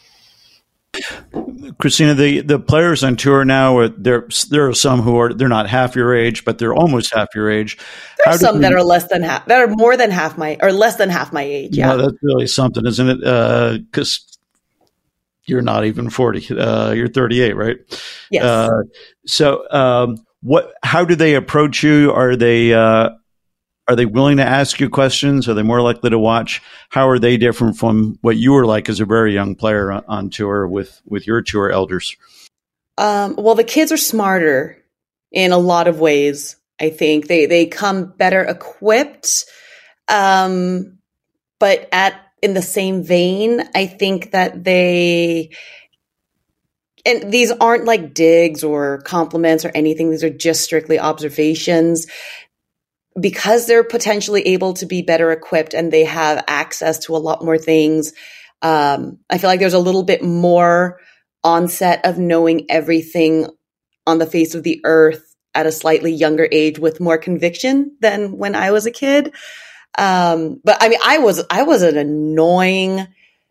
Christina, the, the players on tour now, there there are some who are they're not half your age, but they're almost half your age. There's some you, that are less than half, that are more than half my, or less than half my age. Yeah, well, that's really something, isn't it? Because uh, you're not even forty. Uh, you're thirty-eight, right? Yes. Uh, so, um, what? How do they approach you? Are they uh, are they willing to ask you questions? Are they more likely to watch? How are they different from what you were like as a very young player on, on tour with with your tour elders? Um, well, the kids are smarter in a lot of ways. I think they they come better equipped, um, but at in the same vein, I think that they. And these aren't like digs or compliments or anything. These are just strictly observations. Because they're potentially able to be better equipped and they have access to a lot more things, um, I feel like there's a little bit more onset of knowing everything on the face of the earth at a slightly younger age with more conviction than when I was a kid. Um, but I mean, I was I was an annoying,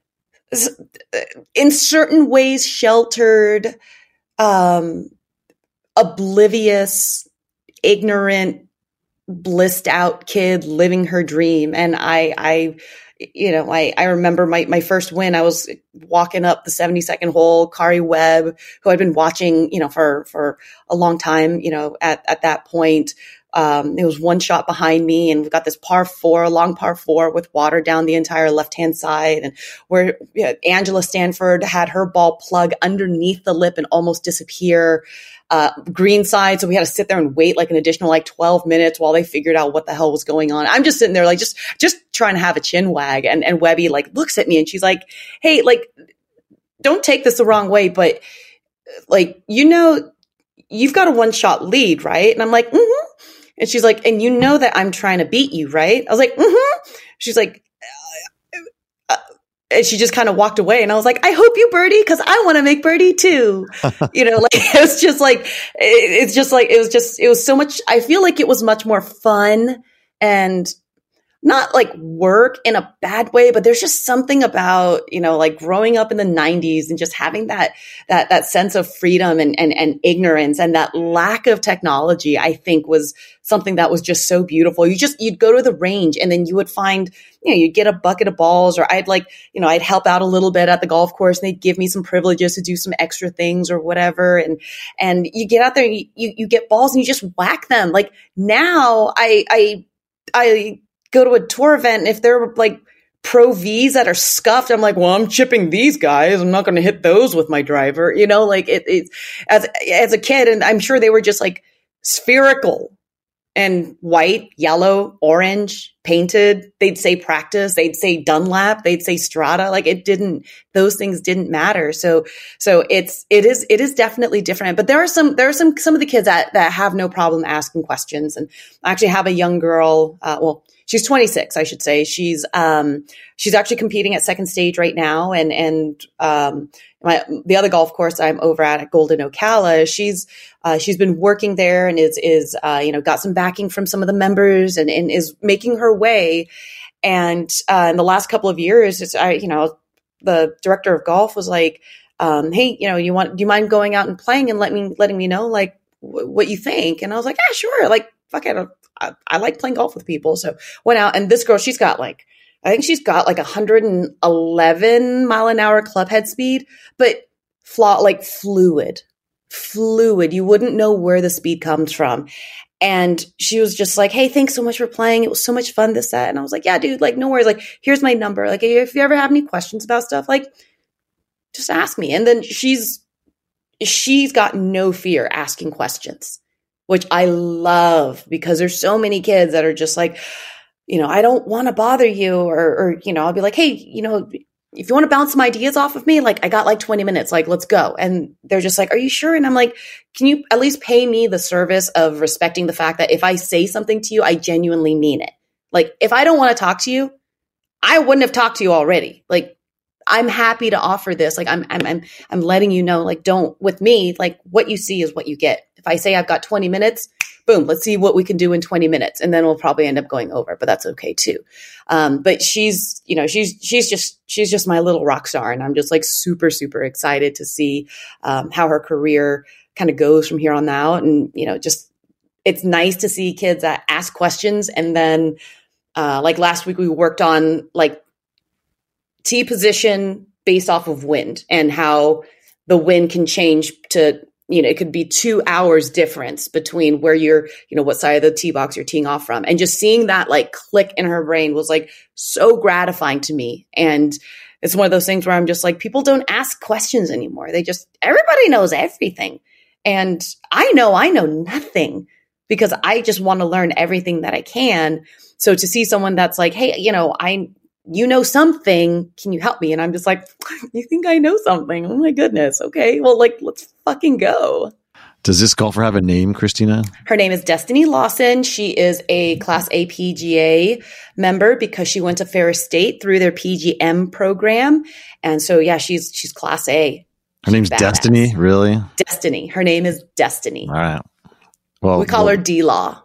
in certain ways, sheltered, um, oblivious, ignorant, blissed out kid living her dream. And I, I, you know, I, I remember my, my first win, I was walking up the seventy-second hole, Kari Webb, who I'd been watching, you know, for, for a long time, you know, at, at that point, um, it was one shot behind me and we've got this par four, a long par four with water down the entire left-hand side. And where you know, Angela Stanford had her ball plug underneath the lip and almost disappear. Uh, green side. So we had to sit there and wait like an additional like twelve minutes while they figured out what the hell was going on. I'm just sitting there like just, just trying to have a chin wag. And, and Webby like looks at me and she's like, hey, like, don't take this the wrong way, but like, you know, you've got a one shot lead, right? And I'm like, mm-hmm. And she's like, and you know that I'm trying to beat you, right? I was like, mm-hmm. She's like, and she just kind of walked away. And I was like, I hope you birdie, because I want to make birdie too. You know, like it was just like, it, it's just like, it was just, it was so much, I feel like it was much more fun and not like work in a bad way, but there's just something about, you know, like growing up in the nineties and just having that, that, that sense of freedom and, and, and ignorance and that lack of technology, I think was something that was just so beautiful. You just, you'd go to the range and then you would find, you know, you'd get a bucket of balls, or I'd like, you know, I'd help out a little bit at the golf course and they'd give me some privileges to do some extra things or whatever. And, and you get out there and you, you, you get balls and you just whack them. Like now I, I, I, go to a tour event and if they're like pro V's that are scuffed, I'm like, well, I'm chipping these guys. I'm not going to hit those with my driver. You know, like it, it as, as a kid, and I'm sure they were just like spherical and white, yellow, orange, painted. They'd say practice. They'd say Dunlap. They'd say Strata. Like it didn't, those things didn't matter. So, so it's, it is, it is definitely different, but there are some, there are some, some of the kids that, that have no problem asking questions. And I actually have a young girl, uh, well, she's twenty-six, I should say. She's, um, she's actually competing at second stage right now. And, and, um, my, the other golf course I'm over at, at Golden Ocala, she's, uh, she's been working there and is, is, uh, you know, got some backing from some of the members and, and is making her way. And, uh, in the last couple of years, it's, I, you know, the director of golf was like, um, hey, you know, you want, do you mind going out and playing and let me, letting me know like w- what you think? And I was like, yeah, sure. Like, fuck it. I, I like playing golf with people. So went out and this girl, she's got like, I think she's got like one hundred eleven mile an hour club head speed, but flaw, like fluid, fluid. You wouldn't know where the speed comes from. And she was just like, hey, thanks so much for playing. It was so much fun, this, that. And I was like, yeah, dude, like, no worries. Like, here's my number. Like, if you ever have any questions about stuff, like, just ask me. And then she's she's got no fear asking questions, which I love because there's so many kids that are just like, you know, I don't want to bother you, or, or, you know, I'll be like, hey, you know, if you want to bounce some ideas off of me, like I got like twenty minutes, like, let's go. And they're just like, are you sure? And I'm like, can you at least pay me the service of respecting the fact that if I say something to you, I genuinely mean it. Like, if I don't want to talk to you, I wouldn't have talked to you already. Like, I'm happy to offer this. Like, I'm, I'm, I'm, I'm letting you know, like, don't, with me, like, what you see is what you get. If I say I've got twenty minutes, boom, let's see what we can do in twenty minutes. And then we'll probably end up going over, but that's okay too. Um, but she's, you know, she's, she's just, she's just my little rock star. And I'm just like super, super excited to see, um, how her career kind of goes from here on out. And, you know, just, it's nice to see kids that ask questions. And then, uh, like last week we worked on like T position based off of wind and how the wind can change to, you know, it could be two hours difference between where you're, you know, what side of the tee box you're teeing off from. And just seeing that like click in her brain was like so gratifying to me. And it's one of those things where I'm just like, people don't ask questions anymore. They just, everybody knows everything. And I know I know nothing because I just want to learn everything that I can. So to see someone that's like, hey, you know, I, you know something, can you help me? And I'm just like, you think I know something? Oh my goodness. Okay. Well, like, let's fucking go. Does this golfer have a name, Christina? Her name is Destiny Lawson. She is a Class A P G A member because she went to Ferris State through their P G M program. And so, yeah, she's, she's Class A. Her name's Badass. Destiny, really? Destiny. Her name is Destiny. All right. Well, we call well, her D-Law.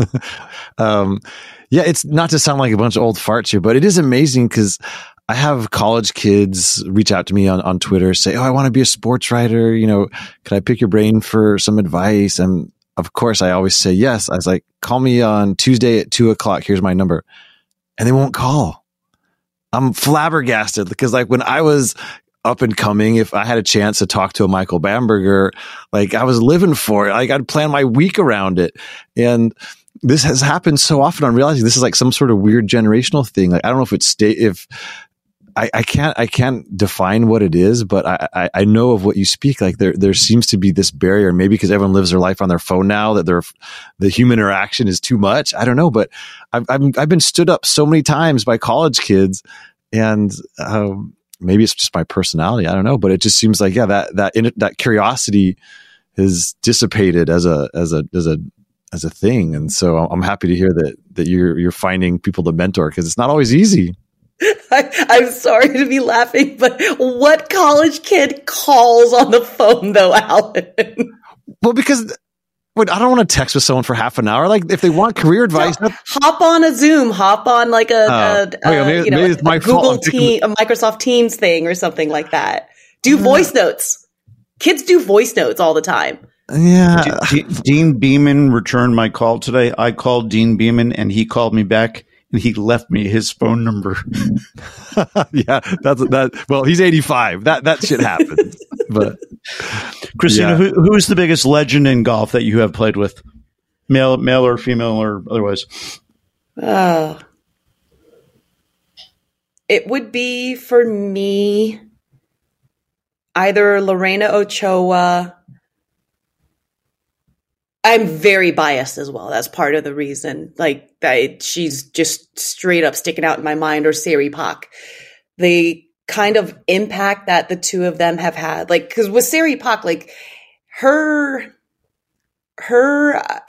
um, yeah, it's not to sound like a bunch of old farts here, but it is amazing because I have college kids reach out to me on, on Twitter, say, oh, I want to be a sports writer. You know, can I pick your brain for some advice? And of course, I always say yes. I was like, call me on Tuesday at two o'clock. Here's my number. And they won't call. I'm flabbergasted because like when I was up and coming, if I had a chance to talk to a Michael Bamberger, like I was living for it. Like I'd plan my week around it. And this has happened so often. I'm realizing this is like some sort of weird generational thing. Like I don't know if it's sta- if I, I can't I can't define what it is, but I, I I know of what you speak. Like there there seems to be this barrier, maybe because everyone lives their life on their phone now, that their the human interaction is too much. I don't know, but I've I've, I've been stood up so many times by college kids, and um, maybe it's just my personality. I don't know, but it just seems like yeah, that that in, that curiosity is dissipated as a as a as a as a thing. And so I'm happy to hear that, that you're, you're finding people to mentor because it's not always easy. I, I'm sorry to be laughing, but what college kid calls on the phone though, Alan? Well, because wait, I don't want to text with someone for half an hour. Like if they want career advice, no, hop on a Zoom, hop on like a, uh, a, a maybe, you know, a, a Google Team, a Microsoft Teams thing or something like that. Do voice notes. Kids do voice notes all the time. Yeah. D- D- Dean Beeman returned my call today. I called Dean Beeman and he called me back and he left me his phone number. Yeah, that's that. Well, he's eighty-five. That that shit happens. But Christina, yeah. who who's the biggest legend in golf that you have played with, male, male or female or otherwise? Oh, it would be for me either Lorena Ochoa. I'm very biased as well. That's part of the reason. Like that, she's just straight up sticking out in my mind. Or Sari Pak, the kind of impact that the two of them have had. Like, because with Sari Pak, like her, her, uh,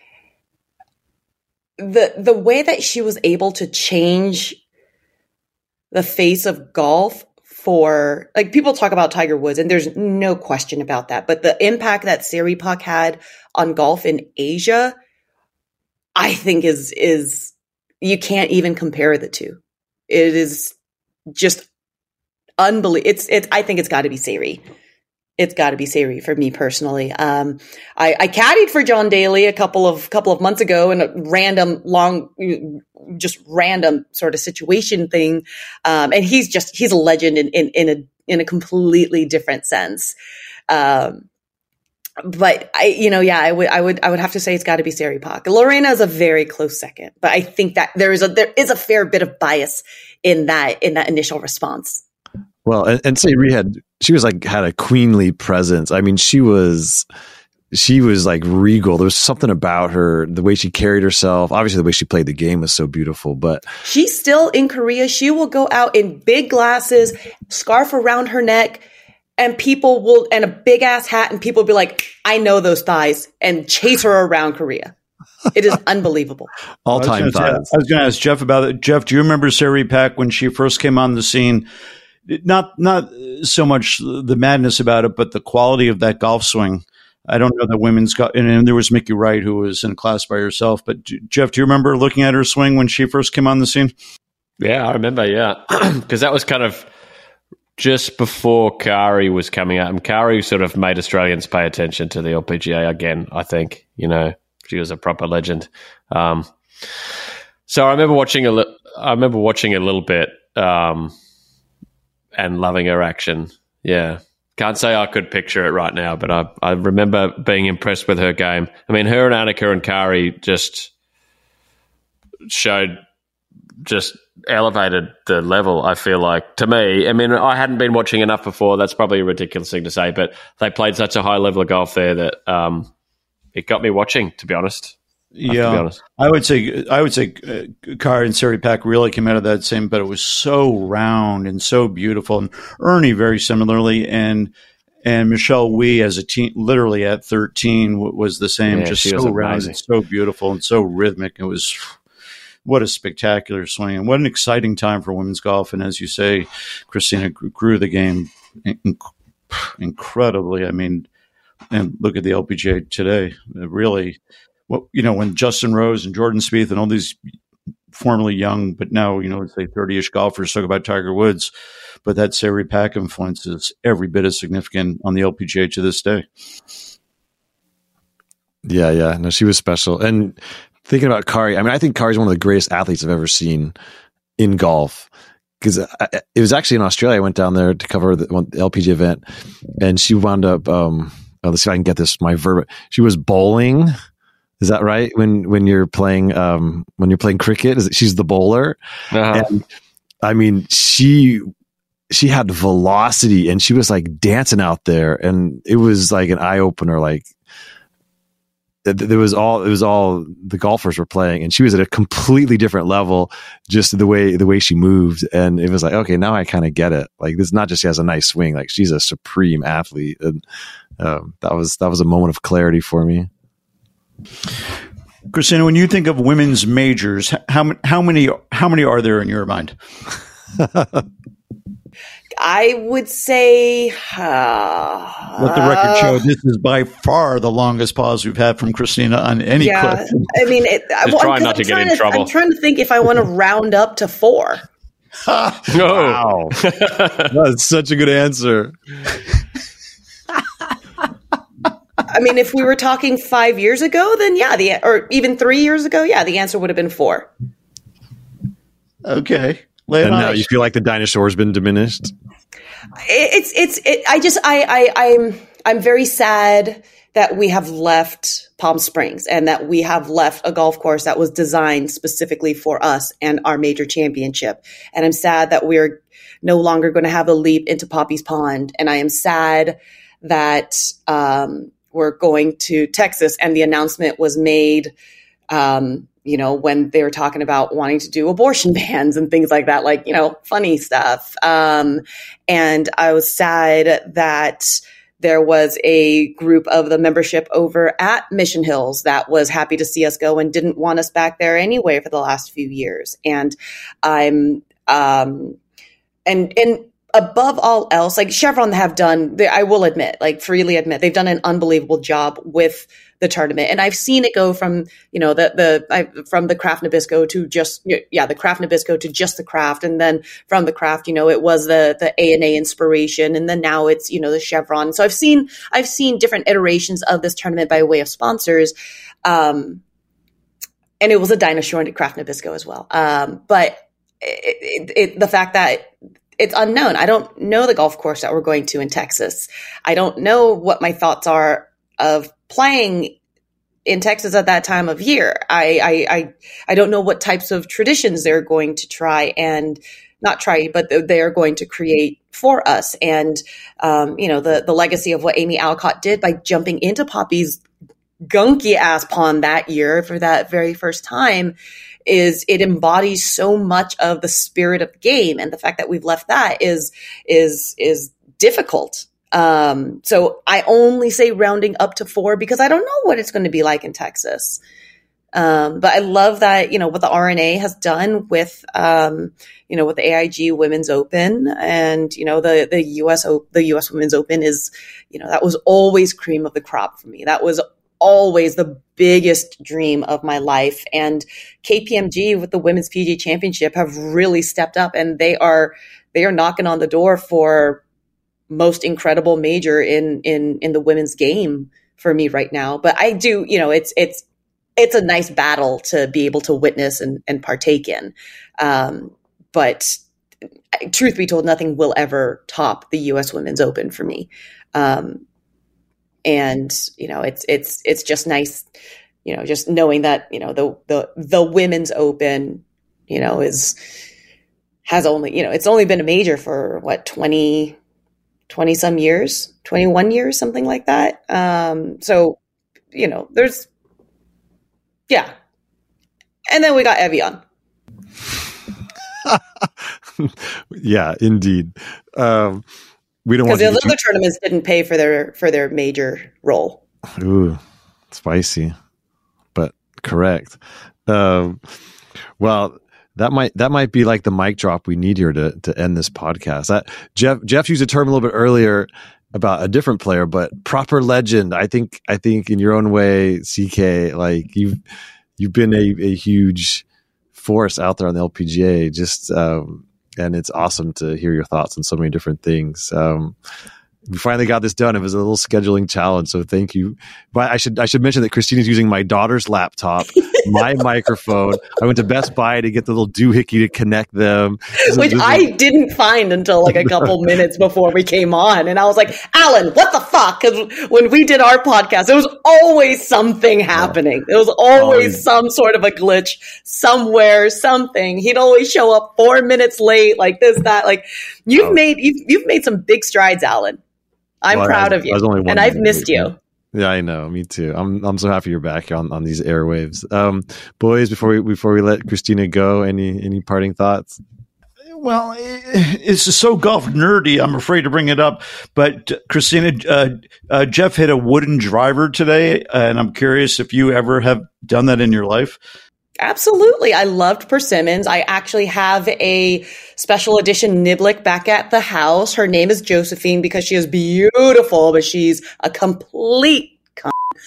the the way that she was able to change the face of golf. For like people talk about Tiger Woods, and there's no question about that. But the impact that Sari Pak had on golf in Asia, I think is is you can't even compare the two. It is just unbelievable. It's it's. I think it's got to be Sari. It's got to be Sari for me personally. Um, I, I caddied for John Daly a couple of couple of months ago in a random long, just random sort of situation thing, um, and he's just he's a legend in in, in a in a completely different sense. Um, but I, you know, yeah, I would I would I would have to say it's got to be Sari Pak. Lorena is a very close second, but I think that there is a there is a fair bit of bias in that in that initial response. Well, and, and Sayri had she was like had a queenly presence. I mean, she was she was like regal. There was something about her, the way she carried herself. Obviously, the way she played the game was so beautiful. But she's still in Korea. She will go out in big glasses, scarf around her neck, and people will and a big ass hat, and people will be like, "I know those thighs," and chase her around Korea. It is unbelievable. All time thighs. I was going to ask Jeff about it. Jeff, do you remember Sayri Pak when she first came on the scene? Not not so much the madness about it, but the quality of that golf swing. I don't know that women's got, and, and there was Mickey Wright who was in a class by herself. But do, Jeff, do you remember looking at her swing when she first came on the scene? Yeah, I remember. Yeah, because that was kind of just before Kari was coming out, and Kari sort of made Australians pay attention to the L P G A again. I think, you know, she was a proper legend. Um, so I remember watching a. Li- I remember watching a little bit. Um, and loving her action. Yeah. Can't say I could picture it right now, but I, I remember being impressed with her game. I mean, her and Annika and Kari just showed, just elevated the level, I feel like, to me. I mean, I hadn't been watching enough before. That's probably a ridiculous thing to say, but they played such a high level of golf there that um, it got me watching, to be honest. Yeah, I would say I would say uh, Kari and Sayri Pak really came out of that same, but it was so round and so beautiful. And Ernie very similarly, and and Michelle Wie as a teen, literally at thirteen, w- was the same, yeah, just so round and so beautiful and so rhythmic. It was what a spectacular swing and what an exciting time for women's golf. And as you say, Christina grew the game in- incredibly. I mean, and look at the L P G A today, it really. Well, you know, when Justin Rose and Jordan Spieth and all these formerly young, but now, you know, let's say thirty-ish golfers talk about Tiger Woods, but that Sayri Pak influence is every bit as significant on the L P G A to this day. Yeah, yeah. No, she was special. And thinking about Kari, I mean, I think Kari's one of the greatest athletes I've ever seen in golf. Because it was actually in Australia. I went down there to cover the, the L P G A event, and she wound up, um, oh, let's see if I can get this, my verb. She was bowling. Is that right? When when you're playing um, when you're playing cricket, is it, she's the bowler. Uh-huh. And I mean, she she had velocity, and she was like dancing out there, and it was like an eye opener. Like there was all it was all the golfers were playing, and she was at a completely different level. Just the way the way she moved, and it was like, okay, now I kind of get it. Like this, is not just she has a nice swing, like she's a supreme athlete, and um, that was that was a moment of clarity for me. Christina, when you think of women's majors, how how many how many are there in your mind? I would say. Uh, Let the record show this is by far the longest pause we've had from Christina on any yeah, question. I mean, it, Just well, try not I'm to get in to, trouble. I'm trying to think if I want to round up to four. Wow, that's such a good answer. I mean, if we were talking five years ago, then yeah, the or even three years ago, yeah, the answer would have been four. Okay, Lay and it now on. You feel like the dinosaur's been diminished. It's it's. It, I just I I I'm I'm very sad that we have left Palm Springs and that we have left a golf course that was designed specifically for us and our major championship. And I'm sad that we're no longer going to have a leap into Poppy's Pond. And I am sad that. Um, We're going to Texas, and the announcement was made, um, you know, when they were talking about wanting to do abortion bans and things like that, like, you know, funny stuff. Um, and I was sad that there was a group of the membership over at Mission Hills that was happy to see us go and didn't want us back there anyway for the last few years. And I'm, um, and, and, above all else, like Chevron have done, they, I will admit, like freely admit, they've done an unbelievable job with the tournament. And I've seen it go from, you know, the, the, I, from the Craft Nabisco to just, yeah, the Craft Nabisco to just the Craft. And then from the Craft, you know, it was the, the A and A Inspiration. And then now it's, you know, the Chevron. So I've seen, I've seen different iterations of this tournament by way of sponsors. Um, and it was a dinosaur and Craft Nabisco as well. Um, but it, it, it, the fact that, it's unknown. I don't know the golf course that we're going to in Texas. I don't know what my thoughts are of playing in Texas at that time of year. I, I, I, I don't know what types of traditions they're going to try and not try, but they are going to create for us. And, um, you know, the, the legacy of what Amy Alcott did by jumping into Poppy's gunky ass pond that year for that very first time is it embodies so much of the spirit of the game. And the fact that we've left that is, is, is difficult. Um, so I only say rounding up to four because I don't know what it's going to be like in Texas. Um, but I love that, you know, what the R N A has done with, um, you know, with the A I G Women's Open and, you know, the, the U S, o- the U S Women's Open is, you know, that was always cream of the crop for me. That was always the biggest dream of my life. And K P M G with the Women's P G A Championship have really stepped up and they are, they are knocking on the door for most incredible major in, in, in the women's game for me right now. But I do, you know, it's, it's, it's a nice battle to be able to witness and, and partake in. Um, but truth be told, nothing will ever top the U S Women's Open for me. Um, and, you know, it's, it's, it's just nice, you know, just knowing that, you know, the, the, the Women's Open, you know, is, has only, you know, it's only been a major for what, twenty, twenty some years, twenty-one years, something like that. Um, so, you know, there's, yeah. And then we got Evian. Yeah, indeed. Um, we don't want because the to other tournaments didn't pay for their for their major role. Ooh, spicy, but correct. Um, well, that might that might be like the mic drop we need here to to end this podcast. That, Jeff Jeff used a term a little bit earlier about a different player, but proper legend. I think I think in your own way, C K, like you've you've been a, a huge force out there on the L P G A. Just um, and it's awesome to hear your thoughts on so many different things. Um, we finally got this done. It was a little scheduling challenge, so thank you. But I should I should mention that Christina's using my daughter's laptop, my microphone. I went to Best Buy to get the little doohickey to connect them, which I is- didn't find until like a couple minutes before we came on, and I was like, "Alan, what the fuck?" Because when we did our podcast, there was always something happening. There was always oh, some sort of a glitch somewhere, something. He'd always show up four minutes late, like this, that. Like you've oh. made you've, you've made some big strides, Alan. I'm well, proud was, of you, and I've missed you. Yeah, I know. Me too. I'm I'm so happy you're back here on, on these airwaves, um, boys. Before we before we let Christina go, any any parting thoughts? Well, it's so golf nerdy. I'm afraid to bring it up, but Christina, uh, uh, Jeff hit a wooden driver today, and I'm curious if you ever have done that in your life. Absolutely. I loved Persimmons. I actually have a special edition Niblick back at the house. Her name is Josephine because she is beautiful, but she's a complete cunt.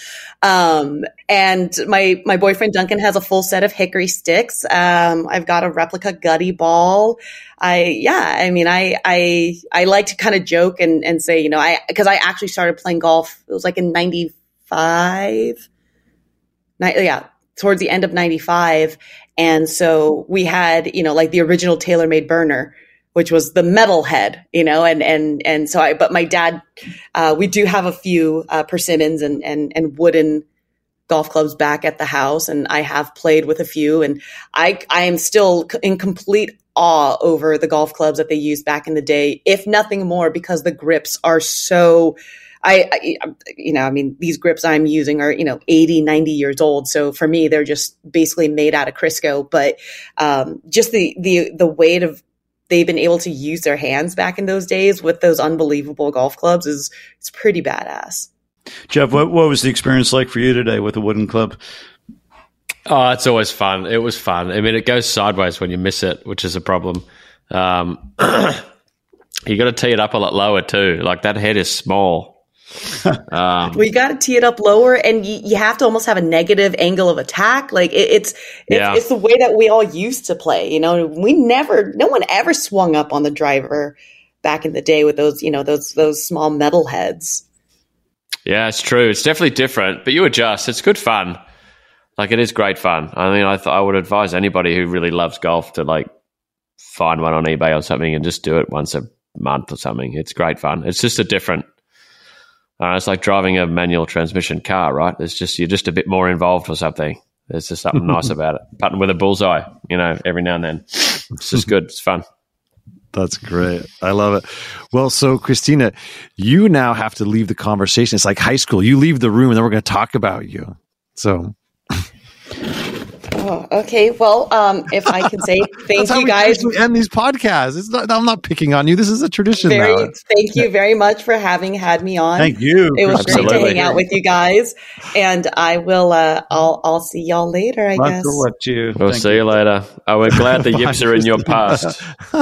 Um, and my, my boyfriend Duncan has a full set of hickory sticks. Um, I've got a replica Gutty ball. I, yeah, I mean, I, I, I like to kind of joke and, and say, you know, I, cause I actually started playing golf. It was like in ninety-five. Yeah. Towards the end of ninety-five. And so we had, you know, like the original TaylorMade burner, which was the metal head, you know, and, and, and so I, but my dad, uh, we do have a few, uh, persimmons and, and, and wooden golf clubs back at the house. And I have played with a few, and I, I am still in complete awe over the golf clubs that they used back in the day, if nothing more, because the grips are so, I, I, you know, I mean, these grips I'm using are, you know, eighty, ninety years old. So for me, they're just basically made out of Crisco, but, um, just the, the, the weight of, they've been able to use their hands back in those days with those unbelievable golf clubs is, it's pretty badass. Jeff, what, what was the experience like for you today with a wooden club? Oh, it's always fun. It was fun. I mean, it goes sideways when you miss it, which is a problem. Um, you got to tee it up a lot lower too. Like that head is small. um, well, you got to tee it up lower, and you, you have to almost have a negative angle of attack. Like it, it's, it's, yeah. it's the way that we all used to play. You know, we never, no one ever swung up on the driver back in the day with those, you know, those those small metal heads. Yeah, it's true. It's definitely different, but you adjust. It's good fun. Like it is great fun. I mean, I th- I would advise anybody who really loves golf to like find one on eBay or something and just do it once a month or something. It's great fun. It's just a different. Uh, it's like driving a manual transmission car, right? It's just you're just a bit more involved or something. There's just something nice about it. Putting with a bullseye, you know, every now and then. It's just good. It's fun. That's great. I love it. Well, so Christina, you now have to leave the conversation. It's like high school. You leave the room and then we're going to talk about you. So. Oh, okay. Well, um, if I can say thank you guys. We end these podcasts. It's not, I'm not picking on you. This is a tradition very, now. Thank you very much for having had me on. Thank you. It was Absolutely. great to hang out with you guys. And I will, uh, I'll, I'll see y'all later, I Lots guess. of luck to you. We'll Thank see you later. Oh, we're glad the yips are in your past.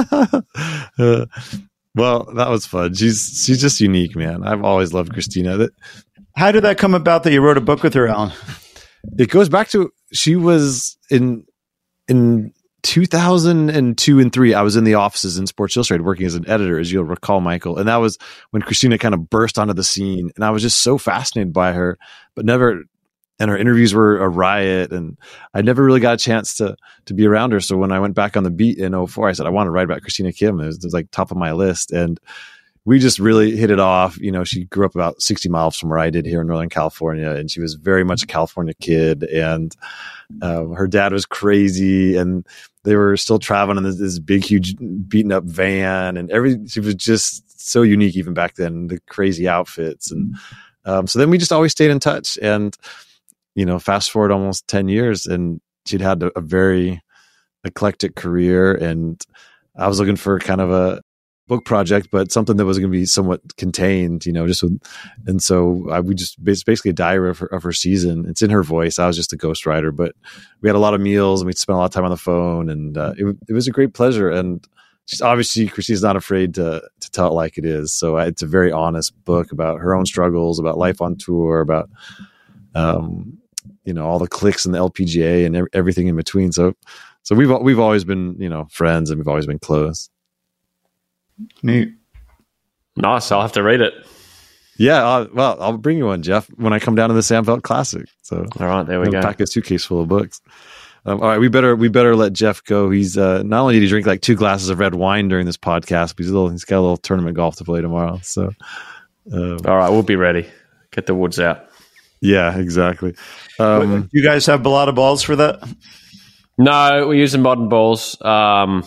uh, well, that was fun. She's she's just unique, man. I've always loved Christina. That How did that come about that you wrote a book with her, Alan? it goes back to she was in in two thousand two and three. I was in the offices in Sports Illustrated working as an editor, as you'll recall, Michael. And that was when Christina kind of burst onto the scene, and I was just so fascinated by her, but never. And her interviews were a riot, and I never really got a chance to to be around her. So when I went back on the beat in oh four, I said, I want to write about Christina Kim. It was, it was like top of my list. And we just really hit it off. You know, she grew up about sixty miles from where I did here in Northern California, and she was very much a California kid. And um, her dad was crazy, and they were still traveling in this, this big, huge, beaten up van, and every she was just so unique even back then. The crazy outfits, and um, so then we just always stayed in touch. And you know, fast forward almost ten years, and she'd had a, a very eclectic career, and I was looking for kind of a book project, but something that was going to be somewhat contained, you know, just with, and so I, we just, it's basically a diary of her, of her season. It's in her voice. I was just a ghostwriter, but we had a lot of meals and we spent a lot of time on the phone, and uh, it, it was a great pleasure. And she's obviously, Christina's not afraid to, to tell it like it is. So it's a very honest book about her own struggles, about life on tour, about, um, you know, all the clicks and the L P G A and everything in between. So, so we've, we've always been, you know, friends, and we've always been close. Neat. Nice. I'll have to read it. Yeah. Uh, well, I'll bring you one, Jeff, when I come down to the Samfeld Classic. So All right, there we I'll go. pack a suitcase full of books. Um, all right. We better, we better let Jeff go. He's, uh, not only did he drink like two glasses of red wine during this podcast, but he's a little, he's got a little tournament golf to play tomorrow. So, um, All right, we'll be ready. Get the woods out. yeah, exactly. Um, You guys have a lot of balls for that? No, we're using modern balls. Um,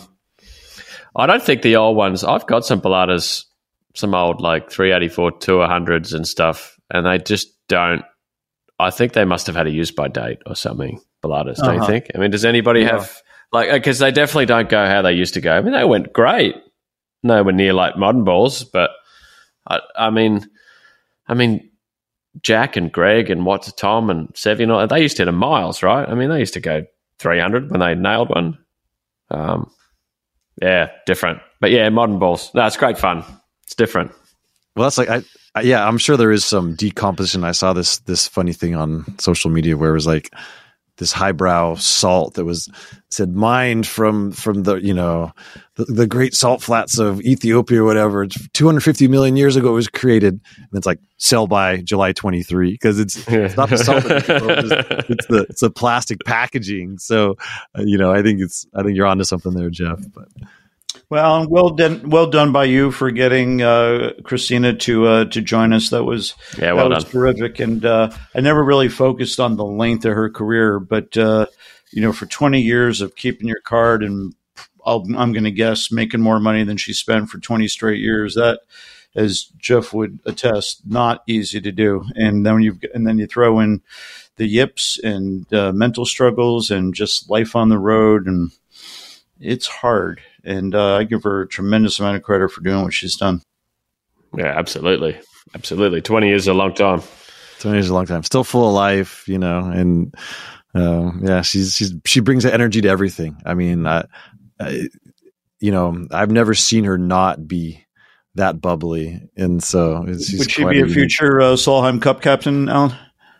I don't think the old ones. I've got some Pilates, some old like three eighty-four two hundreds and stuff, and they just don't. I think they must have had a use by date or something. Pilates, don't you Uh-huh. think? I mean, does anybody Yeah. have like because they definitely don't go how they used to go. I mean, they went great, nowhere near like modern balls, but I, I mean, I mean, Jack and Greg and what's Tom and Sevi and all, they used to hit them miles, right? I mean, they used to go three hundred when they nailed one. Um, yeah, different. But yeah, modern balls. No, it's great fun. It's different. well, that's like, I, I, yeah, I'm sure there is some decomposition. I saw this, this funny thing on social media where it was like this highbrow salt that was said mined from, from the, you know, the, the great salt flats of Ethiopia or whatever. It's two hundred fifty million years ago it was created. And it's like sell by July twenty-third because it's, it's not the salt, that it's, it's the, it's the plastic packaging. So, uh, you know, I think it's, I think you're onto something there, Jeff, but. Well, and well done, well done by you for getting uh, Christina to uh, to join us. That was Yeah, well that was done. terrific. And uh, I never really focused on the length of her career, but uh, you know, for twenty years of keeping your card, and I'll, I'm going to guess making more money than she spent for twenty straight years. That, as Jeff would attest, not easy to do. And then you and then you throw in the yips and uh, mental struggles and just life on the road, and it's hard. And uh, I give her a tremendous amount of credit for doing what she's done. Yeah, absolutely. Absolutely. twenty years is a long time. twenty years is a long time. Still full of life, you know, and uh, yeah, she's she's she brings the energy to everything. I mean, I, I, you know, I've never seen her not be that bubbly, and so it's, she's Would she quite be a unique- future uh, Solheim Cup captain, Alan?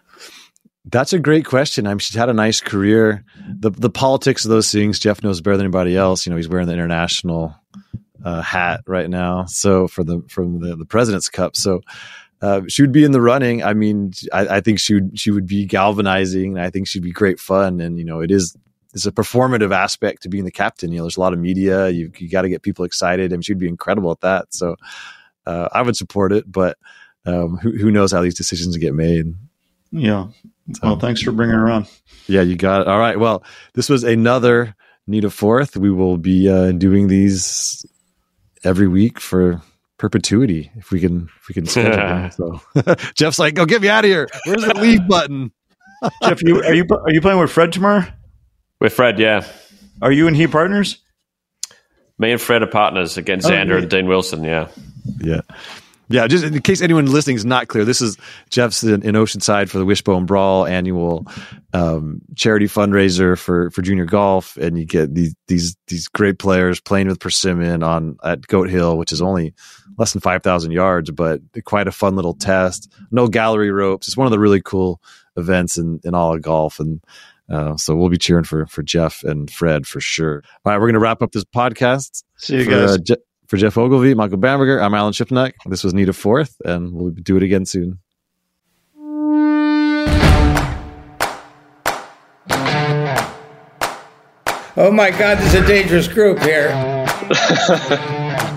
That's a great question. I mean, she's had a nice career. The the politics of those things, Jeff knows better than anybody else. You know, he's wearing the international uh, hat right now. So for the from the, the President's Cup, so uh, she would be in the running. I mean, I, I think she would she would be galvanizing. I think she'd be great fun. And you know, it is it's a performative aspect to being the captain. You know, there's a lot of media. You you got to get people excited, and she'd be incredible at that. So uh, I would support it, but um, who who knows how these decisions get made. Yeah. Well, thanks for bringing her on. Yeah, you got it. All right. Well, this was another Nita Fourth. We will be uh, doing these every week for perpetuity if we can if we can schedule them. So Jeff's like, go get me out of here. Where's the leave button? Jeff, you are you are you playing with Fred tomorrow? With Fred, yeah. Are you and he partners? Me and Fred are partners against Oh, Xander yeah. and Dean Wilson, yeah. Yeah. Yeah, just in case anyone listening is not clear, this is Jeff's in, in Oceanside for the Wishbone Brawl annual um, charity fundraiser for, for junior golf, and you get these these these great players playing with Persimmon on at Goat Hill, which is only less than five thousand yards, but quite a fun little test. No gallery ropes. It's one of the really cool events in, in all of golf, and uh, so we'll be cheering for for Jeff and Fred for sure. All right, we're going to wrap up this podcast. See you for, guys. Uh, Je- For Jeff Ogilvie, Michael Bamberger, I'm Alan Shipnuck. This was Nita Forth, and we'll do it again soon. Oh my God, there's a dangerous group here.